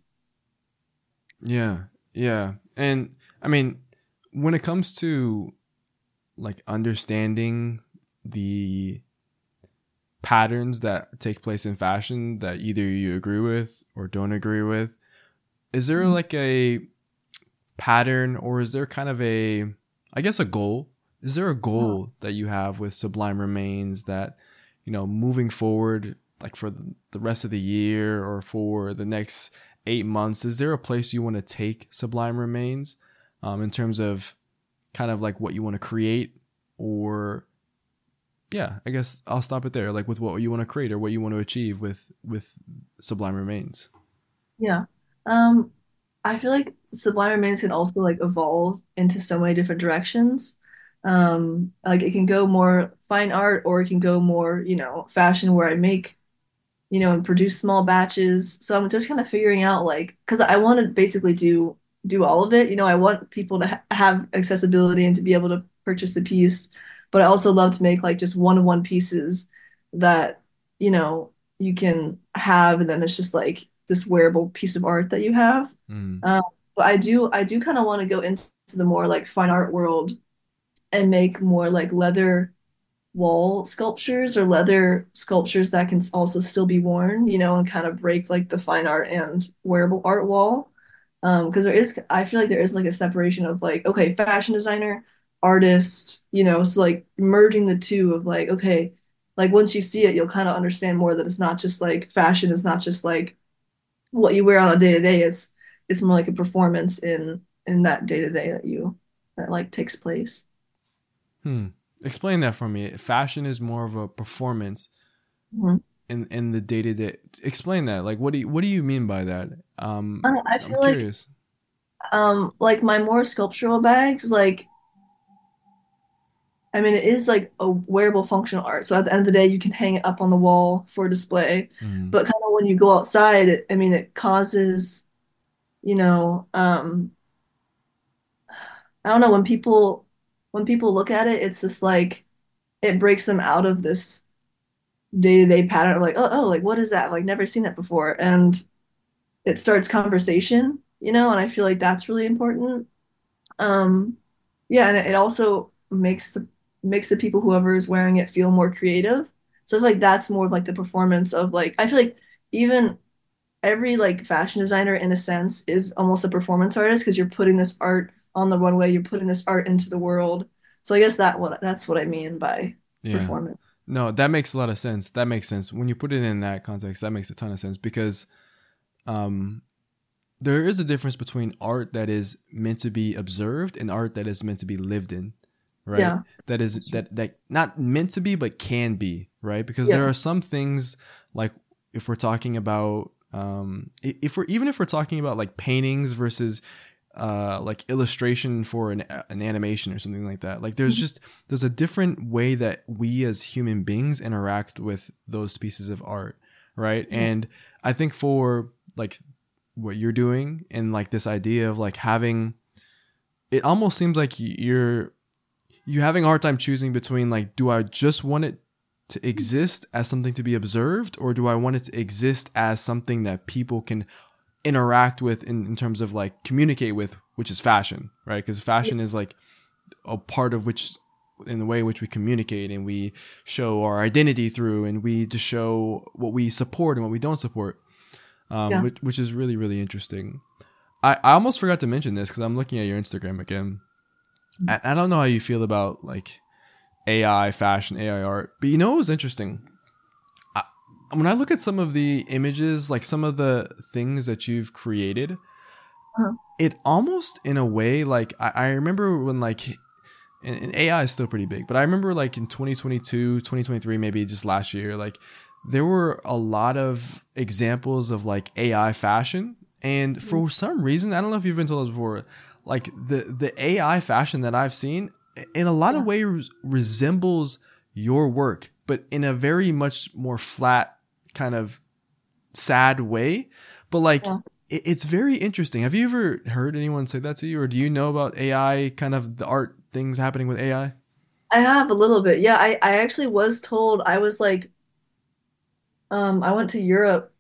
Yeah, yeah. And I mean, when it comes to like understanding the patterns that take place in fashion that either you agree with or don't agree with, is there Mhm. like a pattern, or is there kind of I guess a goal? Is there a goal that you have with Sublime Remains that, moving forward, like for the rest of the year or for the next 8 months, is there a place you want to take Sublime Remains, in terms of kind of like what you want to create? Or yeah, I guess I'll stop it there. Like with what you want to create or what you want to achieve with Sublime Remains. Yeah. Um, I feel like Sublime Remains can also like evolve into so many different directions. Like it can go more fine art or it can go more, fashion where I make, and produce small batches. So I'm just kind of figuring out like, because I want to basically do all of it. I want people to ha have accessibility and to be able to purchase a piece, but I also love to make like just one-of-one pieces that, you can have, and then it's just like this wearable piece of art that you have. Mm. Um, but I do kind of want to go into the more like fine art world and make more like leather wall sculptures or leather sculptures that can also still be worn, and kind of break like the fine art and wearable art wall. Because I feel like there is like a separation of like, okay, fashion designer, artist, so like merging the two of like, okay, like once you see it, you'll kind of understand more that it's not just like fashion is not just like what you wear on a day to day. It's more like a performance in that day to day that like takes place. Hmm. Explain that for me. Fashion is more of a performance Mhm. in the day to day. Explain that. Like, what do you mean by that? I I'm feel like curious. like my more sculptural bags, like I mean it is like a wearable functional art. So at the end of the day you can hang it up on the wall for display. Mm. But kind of when you go outside, I mean it causes, you know, I don't know, when people look at it, it's just like it breaks them out of this day-to-day pattern of like, oh, like what is that? I've like never seen that before. And it starts conversation, and I feel like that's really important. Um, yeah, and it also makes the people whoever is wearing it feel more creative. So I feel like that's more of like the performance of like I feel like even every like fashion designer in a sense is almost a performance artist because you're putting this art on the runway, you're putting this art into the world. So I guess that's what I mean by Yeah. performance. No, that makes a lot of sense. That makes sense when you put it in that context. That makes a ton of sense because, um, there is a difference between art that is meant to be observed and art that is meant to be lived in, right? Yeah, That is that's true. that not meant to be but can be, right? Because there Yeah. are some things like if we're talking about if we're even if we're talking about like paintings versus like illustration for an animation or something like that. Like Mhm. there's a different way that we as human beings interact with those pieces of art, right? Yeah. And I think for like what you're doing and like this idea of like having it almost seems like you're having a hard time choosing between like do I just want it to exist as something to be observed or do I want it to exist as something that people can interact with in terms of like communicate with, which is fashion, right? Because Yeah. fashion is like a part of which in the way in which we communicate and we show our identity through and we just show what we support and what we don't support, Yeah. which is really really interesting. I almost forgot to mention this because I'm looking at your Instagram again. I don't know how you feel about like AI fashion, AI art, but you know what was interesting? I, when I look at some of the images, like some of the things that you've created, Uh-huh. it almost in a way like I remember when like and AI is still pretty big, but I remember like in 2022, 2023, maybe just last year, like there were a lot of examples of like AI fashion. And for some reason, I don't know if you've been told this before, like the AI fashion that I've seen in a lot of Yeah. ways resembles your work, but in a very much more flat kind of sad way. But like Yeah. it's very interesting. Have you ever heard anyone say that to you, or do you know about AI, kind of the art things happening with AI? I have a little bit. Yeah, I actually was told I was like I went to Europe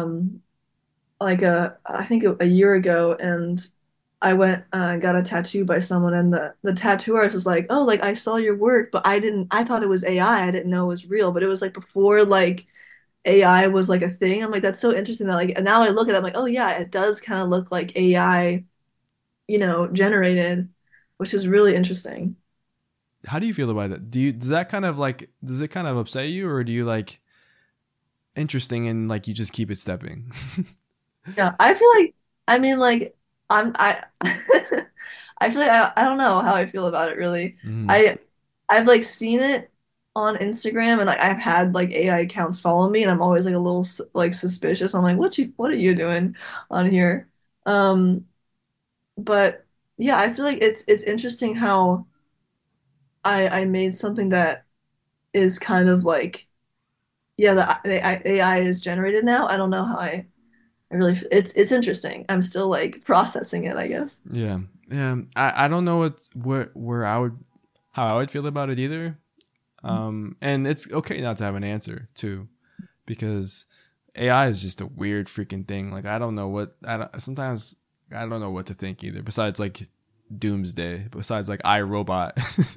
like I think a year ago and I went and got a tattoo by someone and the tattoo artist was like, "Oh, like I saw your work, but I thought it was AI. I didn't know it was real, but it was like before like AI was like a thing." I'm like, "That's so interesting that like and now I look at it, I'm like, "Oh yeah, it does kind of look like AI, generated," which is really interesting. How do you feel about it? Does that kind of like does it kind of upset you, or do you like interesting and like you just keep it stepping? Yeah, I feel like I mean like I I feel like I don't know how I feel about it really. Mm, I I've like seen it on Instagram and like I've had like AI accounts follow me and I'm always like a little like suspicious. I'm like, what are you doing on here? Um, but yeah, I feel like it's interesting how I made something that is kind of like yeah, the AI is generated now. I don't know how I really it's interesting. I'm still like processing it, I guess. yeah, yeah. I don't know where I would how I would feel about it either. And it's okay not to have an answer too, because AI is just a weird freaking thing. Like I don't know what sometimes I don't know what to think either. Besides like Doomsday, besides like iRobot.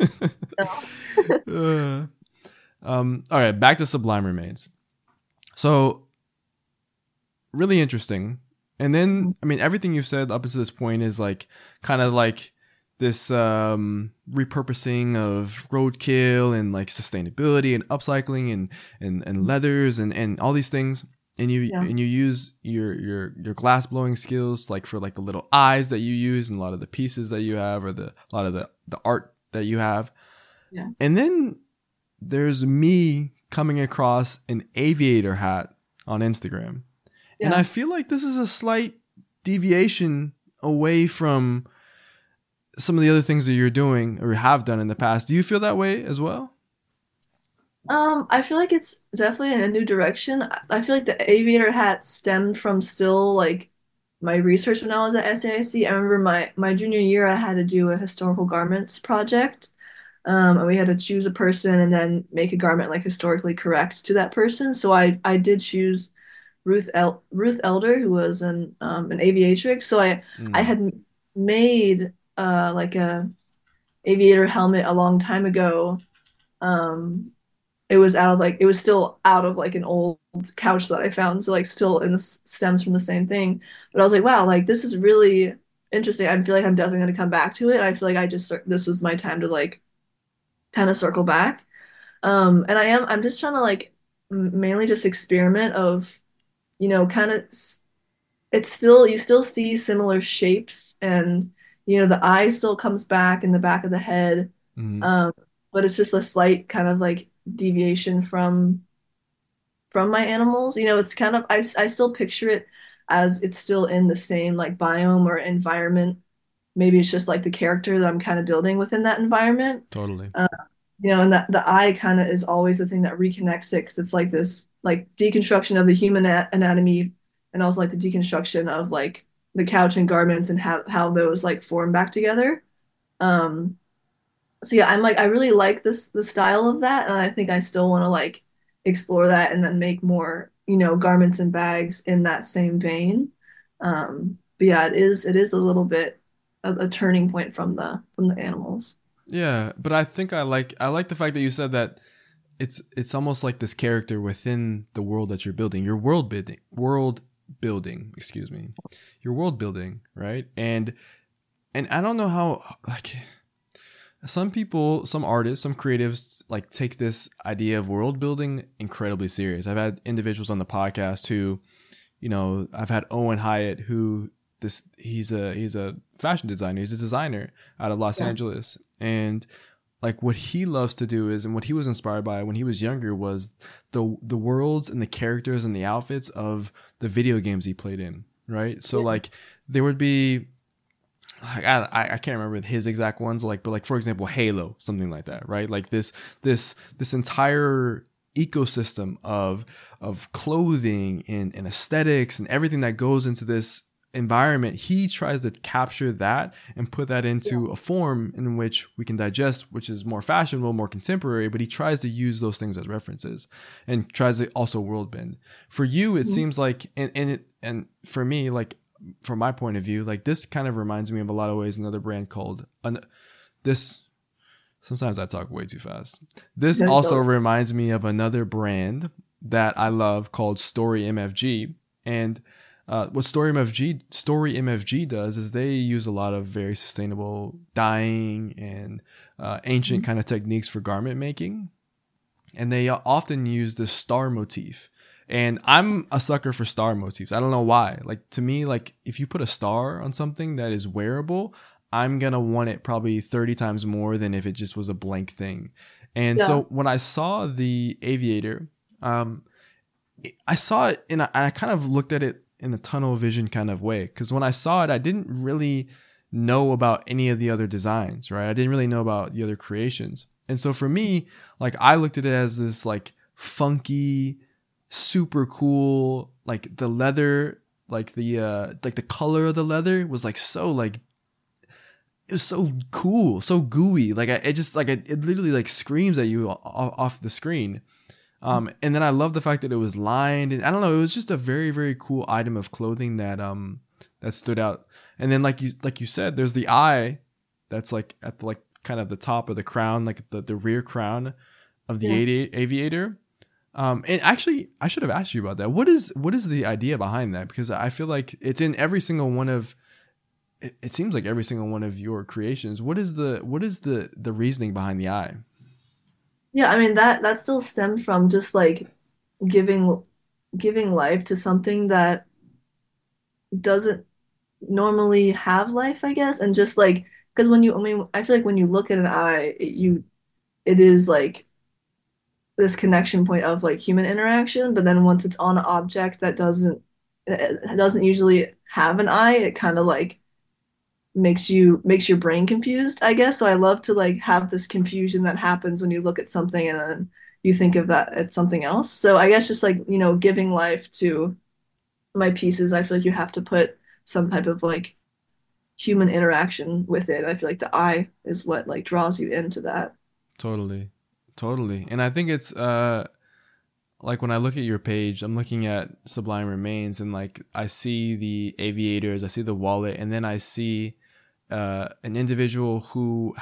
uh, all right, back to Sublime Remains. So really interesting. And then I mean everything you've said up until this point is like kind of like this repurposing of roadkill and like sustainability and upcycling and leathers and all these things. Yeah. And you use your glass blowing skills like for like the little eyes that you use and a lot of the pieces that you have or a lot of the art that you have. Yeah. And then there's me coming across an aviator hat on Instagram. And I Yeah. feel like this is a slight deviation away from some of the other things that you're doing or have done in the past. Do you feel that way as well? I feel like it's definitely in a new direction. I feel like the aviator hat stemmed from still like my research when I was at SAIC. I remember my junior year I had to do a historical garments project. And we had to choose a person and then make a garment like historically correct to that person. So I did choose Ruth Elder, who was an aviatrix. So I Mm. had made like a aviator helmet a long time ago. Um, it was out of like it was still out of like an old couch that I found, so like still in the stems from the same thing. But I was like, wow, like this is really interesting. I feel like I'm definitely going to come back to it. I feel like this was my time to like kind of circle back. And I'm just trying to like mainly just experiment of kind of it's still you still see similar shapes, and the eye still comes back in the back of the head. Mm, um but it's just a slight kind of like deviation from my animals. It's kind of I still picture it as it's still in the same like biome or environment. Maybe it's just like the character that I'm kind of building within that environment. totally. uh, and that the eye kind of is always the thing that reconnects it, because it's like this like deconstruction of the human anatomy, and also like the deconstruction of like the couch and garments, and how those like form back together. um so yeah, I'm like I really like the style of that, and I think I still want to like explore that and then make more garments and bags in that same vein. But yeah, it is a little bit a turning point from the animals. Yeah, but I like the fact that you said that it's almost like this character within the world that you're building. Your world building, excuse me. Your world building, right? And I don't know how, like, some people, some artists, some creatives like take this idea of world building incredibly serious. I've had individuals on the podcast who, I've had Owen Hyatt, who he's a fashion designer. He's a designer out of Los Yeah. Angeles. And like what he loves to do is, and what he was inspired by when he was younger, was the worlds and the characters and the outfits of the video games he played in, right? So Yeah. like there would be, like, I can't remember his exact ones, like, but like for example Halo, something like that, right? Like this entire ecosystem of clothing and aesthetics and everything that goes into this environment. He tries to capture that and put that Yeah. into a form in which we can digest, which is more fashionable, more contemporary, but he tries to use those things as references and tries to also world bend. For you, it Mhm. seems like, and for me, like, from my point of view, like this kind of reminds me of a lot of ways another brand called this. Sometimes I talk way too fast. This No, also totally. reminds me of another brand that I love called Story MFG. And what Story MFG does is they use a lot of very sustainable dyeing and ancient Mhm. kind of techniques for garment making, and they often use this star motif. And I'm a sucker for star motifs. I don't know why. Like, to me, like, if you put a star on something that is wearable, I'm gonna want it probably 30 times more than if it just was a blank thing. And Yeah. so when I saw the aviator, um, I saw it and I kind of looked at it in a tunnel vision kind of way. Because when I saw it, I didn't really know about any of the other designs, right? I didn't really know about the other creations. And so for me, like, I looked at it as this like funky, super cool, like the leather, like the color of the leather was like so like, it was so cool, so gooey. Like it just like it literally like screams at you off the screen. And then I love the fact that it was lined, and I don't know, it was just a very, very cool item of clothing that stood out. And then like you said, there's the eye that's like at the, like kind of the top of the crown, like the rear crown of the Yeah. aviator. And actually, I should have asked you about that. What is the idea behind that? Because I feel like it's in every single one of it seems like every single one of your creations. What is the reasoning behind the eye? Yeah, I mean that still stemmed from just like giving giving life to something that doesn't normally have life, I guess. And just like, because I mean, I feel like when you look at an eye, it is like this connection point of like human interaction, but then once it's on an object that it doesn't usually have an eye, it kind of like makes your brain confused, I guess. So I love to like have this confusion that happens when you look at something and then you think of that it's something else. So I guess just like, giving life to my pieces, I feel like you have to put some type of like human interaction with it. I feel like the eye is what like draws you into that. Totally. Totally. And I think it's like when I look at your page, I'm looking at Sublime Remains, and like I see the aviators, I see the wallet, and then I see an individual who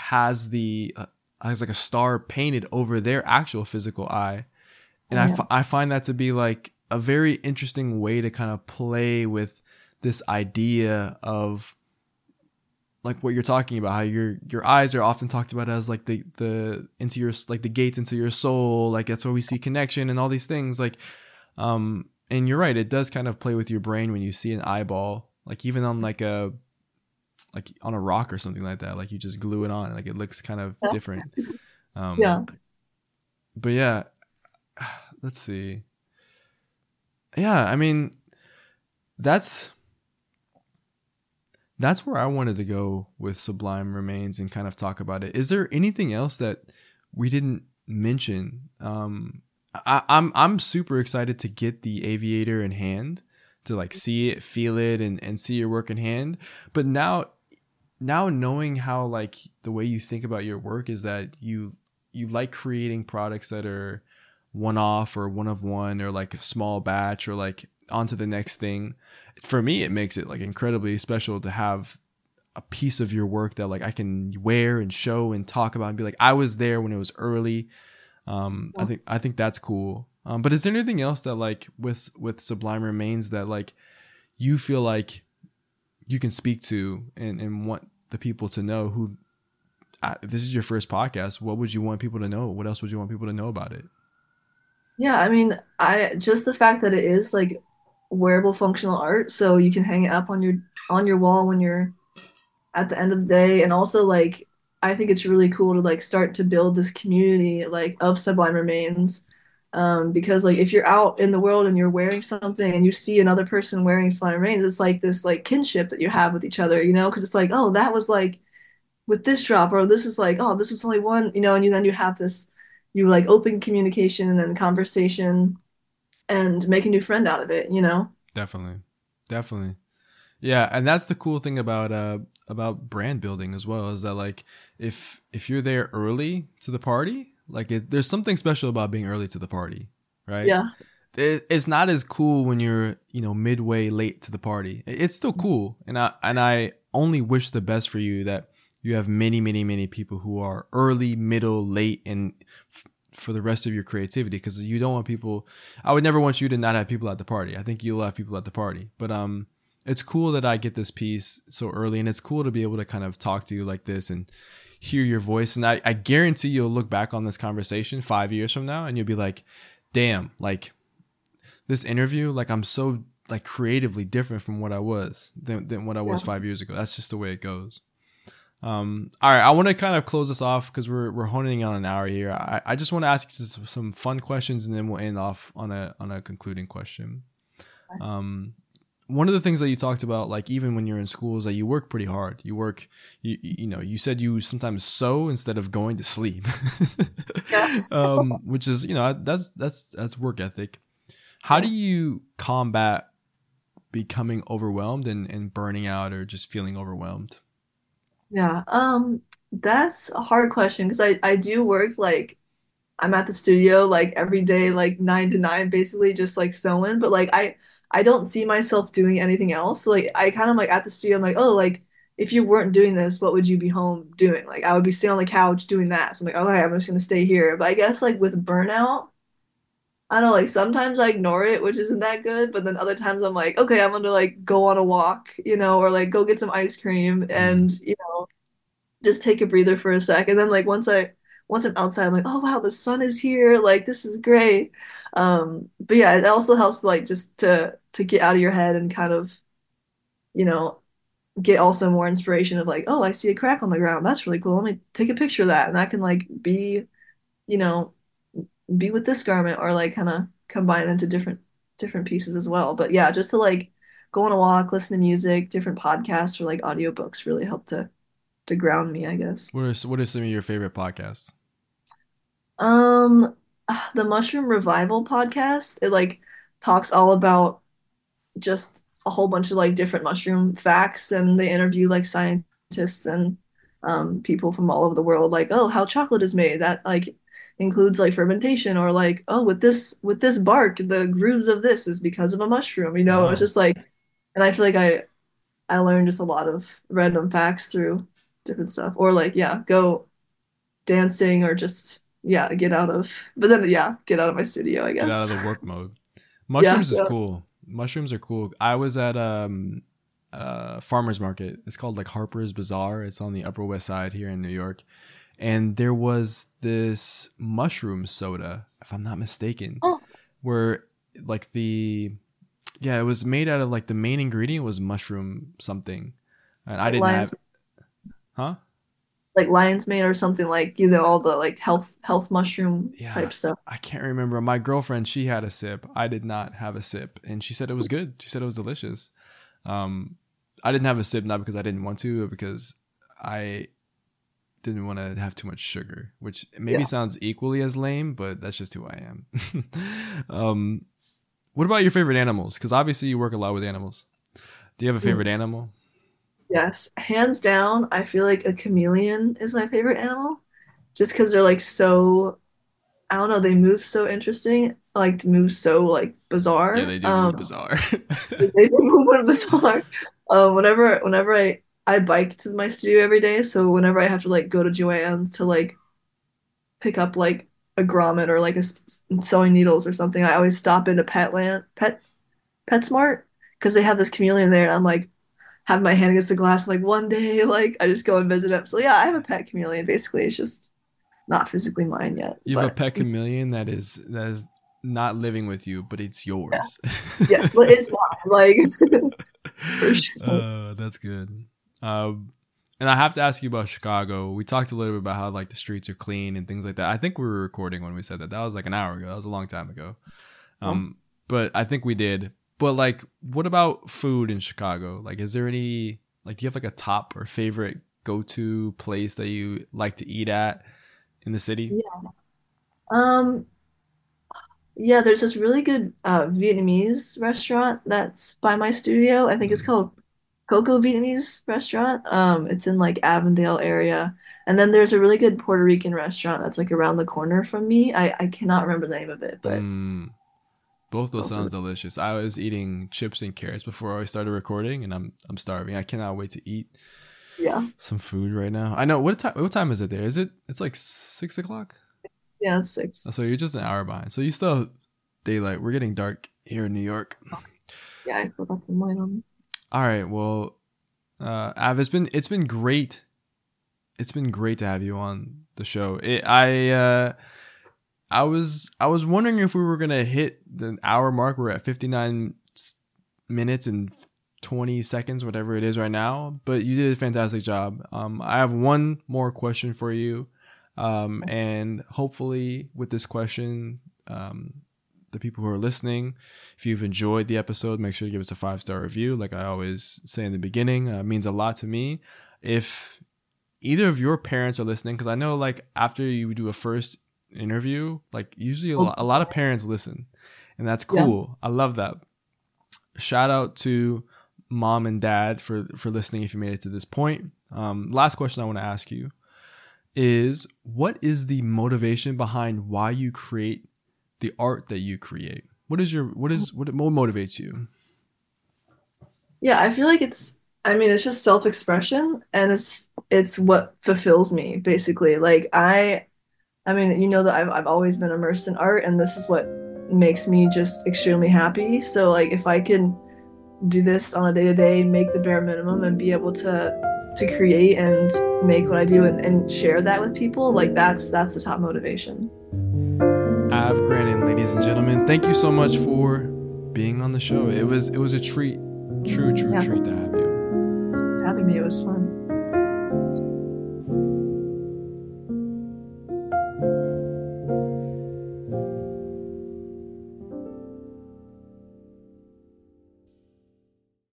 has like a star painted over their actual physical eye. And Oh, yeah. I find that to be like a very interesting way to kind of play with this idea of like what you're talking about, how your eyes are often talked about as like the into your, like the gates into your soul, like that's where we see connection and all these things, like and you're right, it does kind of play with your brain when you see an eyeball, like even on like on a rock or something like that. Like you just glue it on, like it looks kind of Yeah. different. Yeah. But yeah, let's see. Yeah, I mean, that's where I wanted to go with Sublime Remains and kind of talk about it. Is there anything else that we didn't mention? I'm super excited to get the Aviator in hand, to like see it, feel it, and see your work in hand. But now knowing how like the way you think about your work is that you like creating products that are one off or one of one, or like a small batch, or like on to the next thing. For me, it makes it like incredibly special to have a piece of your work that like I can wear and show and talk about and be like, I was there when it was early. I think that's cool. But is there anything else that like with Sublime Remains that like you feel like you can speak to and want the people to know who, if this is your first podcast, what would you want people to know? What else would you want people to know about it? Yeah, I mean, I just the fact that it is like wearable functional art, so you can hang it up on your wall when you're at the end of the day, and also like I think it's really cool to like start to build this community like of Sublime Remains. Because like if you're out in the world and you're wearing something and you see another person wearing Sublime Remains, it's like this like kinship that you have with each other, you know, because it's like, oh, that was like with this drop, or this is like, oh, this was only one, you know, and then you have this, you like open communication and conversation and make a new friend out of it, you know? Definitely. Definitely. Yeah, and that's the cool thing about brand building as well, is that like if you're there early to the party, like there's something special about being early to the party, right? Yeah. It's not as cool when you're, midway late to the party. It's still cool, and I only wish the best for you, that you have many, many, many people who are early, middle, late, and for the rest of your creativity, because you don't want people. I would never want you to not have people at the party. I think you'll have people at the party, but it's cool that I get this piece so early, and it's cool to be able to kind of talk to you like this and hear your voice. And I guarantee you'll look back on this conversation 5 years from now and you'll be like, damn, like this interview, like I'm so like creatively different from what I was than what I was 5 years ago. That's just the way it goes. All right, I want to kind of close this off because we're honing in on an hour here. I just want to ask you some fun questions, and then we'll end off on a concluding question. One of the things that you talked about, like even when you're in school, is that you work pretty hard. You work, you said you sometimes sew instead of going to sleep, which is, that's work ethic. How do you combat becoming overwhelmed and burning out, or just feeling overwhelmed? Yeah. That's a hard question because I do work like I'm at the studio like every day, like 9 to 9, basically just like sewing. But like I don't see myself doing anything else. So, like I kind of like at the studio, I'm like, oh, like if you weren't doing this, what would you be home doing? Like I would be sitting on the couch doing that. So I'm like, okay, I'm just gonna stay here. But I guess like with burnout, I don't know, like sometimes I ignore it, which isn't that good. But then other times I'm like, okay, I'm gonna like go on a walk, you know, or like go get some ice cream and just take a breather for a sec. And then like once I'm outside, I'm like, oh wow, the sun is here. Like this is great. But yeah, it also helps like just to get out of your head and kind of, you know, get also more inspiration of like, oh, I see a crack on the ground. That's really cool. Let me take a picture of that. And I can like you know, be with this garment or like kind of combine it into different pieces as well. But yeah, just to like go on a walk, listen to music, different podcasts or like audiobooks really help to ground me, I guess. What are some of your favorite podcasts? Um, the Mushroom Revival podcast, it like talks all about just a whole bunch of like different mushroom facts, and they interview like scientists and people from all over the world, like, oh, how chocolate is made. That like includes like fermentation, or like, oh, with this bark, the grooves of this is because of a mushroom. You know, it's Wow. just like, and I feel like I learned just a lot of random facts through different stuff, or like, yeah, go dancing or just yeah, get out of my studio, I Get out of guess. the work mode. Yeah, Mushrooms is yeah. cool. Mushrooms are cool. I was at farmers market. It's called like Harper's Bazaar. It's on the Upper West Side here in New York. And there was this mushroom soda, if I'm not mistaken, Oh, where like the yeah, it was made out of like the main ingredient was mushroom something, and I Like didn't have lion's huh. like lion's mane or something, like all the like health mushroom Yeah, type stuff. I can't remember. My girlfriend, she had a sip. I did not have a sip, and she said it was good. She said it was delicious. Um, I didn't have a sip not because I didn't want to, but because I didn't want to have too much sugar, which maybe Yeah. sounds equally as lame, but that's just who I am. um, what about your favorite animals? Because obviously you work a lot with animals. Do you have a favorite animal? Yes, hands down, I feel like a chameleon is my favorite animal, just because they're like so, I don't know, they move so interesting, like move so like Yeah, bizarre. they do move bizarre. They do move when bizarre. Whenever I bike to my studio every day, so whenever I have to like go to Joann's to like pick up like a grommet or like sewing needles or something, I always stop into PetSmart because they have this chameleon there, and I'm like have my hand against the glass. Like one day, like I just go and visit him. So yeah, I have a pet chameleon. Basically, it's just not physically mine yet. You have a But pet chameleon that is not living with you, but it's yeah, yours. yeah, but it's mine. Like for sure. That's good. And I have to ask you about Chicago. We talked a little bit about how like the streets are clean and things like that. I think we were recording when we said that. That was like an hour ago. That was a long time ago. But I think we did. But like, what about food in Chicago? Like, is there any like, do you have like a top or favorite go-to place that you like to eat at in the city? Yeah. Um. Yeah. There's this really good Vietnamese restaurant that's by my studio. I think it's Mm. called Coco Vietnamese Restaurant. It's in like Avondale area. And then there's a really good Puerto Rican restaurant that's like around the corner from me. I cannot remember the name of it, but Mm. Both it's those also sounds delicious. I was eating chips and carrots before I started recording, and I'm starving. I cannot wait to eat yeah. some food right now. I know what time is it there? Is it? It's like 6 o'clock. Yeah, it's six. So you're just an hour behind. So you still have daylight. We're getting dark here in New York. Yeah, I forgot some light on. All right. Well, Av, it's been great. It's been great to have you on the show. I was wondering if we were gonna hit the hour mark. We're at 59 minutes and 20 seconds, whatever it is right now. But you did a fantastic job. I have one more question for you, and hopefully with this question, the people who are listening, if you've enjoyed the episode, make sure to give us a 5-star review. Like I always say in the beginning, it means a lot to me. If either of your parents are listening, because I know like after you do a first interview, like usually a lot of parents listen, and that's cool. I love that. Shout out to mom and dad for listening if you made it to this point. Last question I want to ask you is, what is the motivation behind why you create the art that you create? What motivates you? Yeah, I feel like I mean, it's just self-expression and it's what fulfills me basically. Like I mean, you know that I've always been immersed in art and this is what makes me just extremely happy. So like if I can do this on a day-to-day, make the bare minimum and be able to create and make what I do and share that with people, like that's the top motivation. Av Grannon, ladies and gentlemen, thank you so much for being on the show. It was a treat, true treat to have you. Having me, it was fun.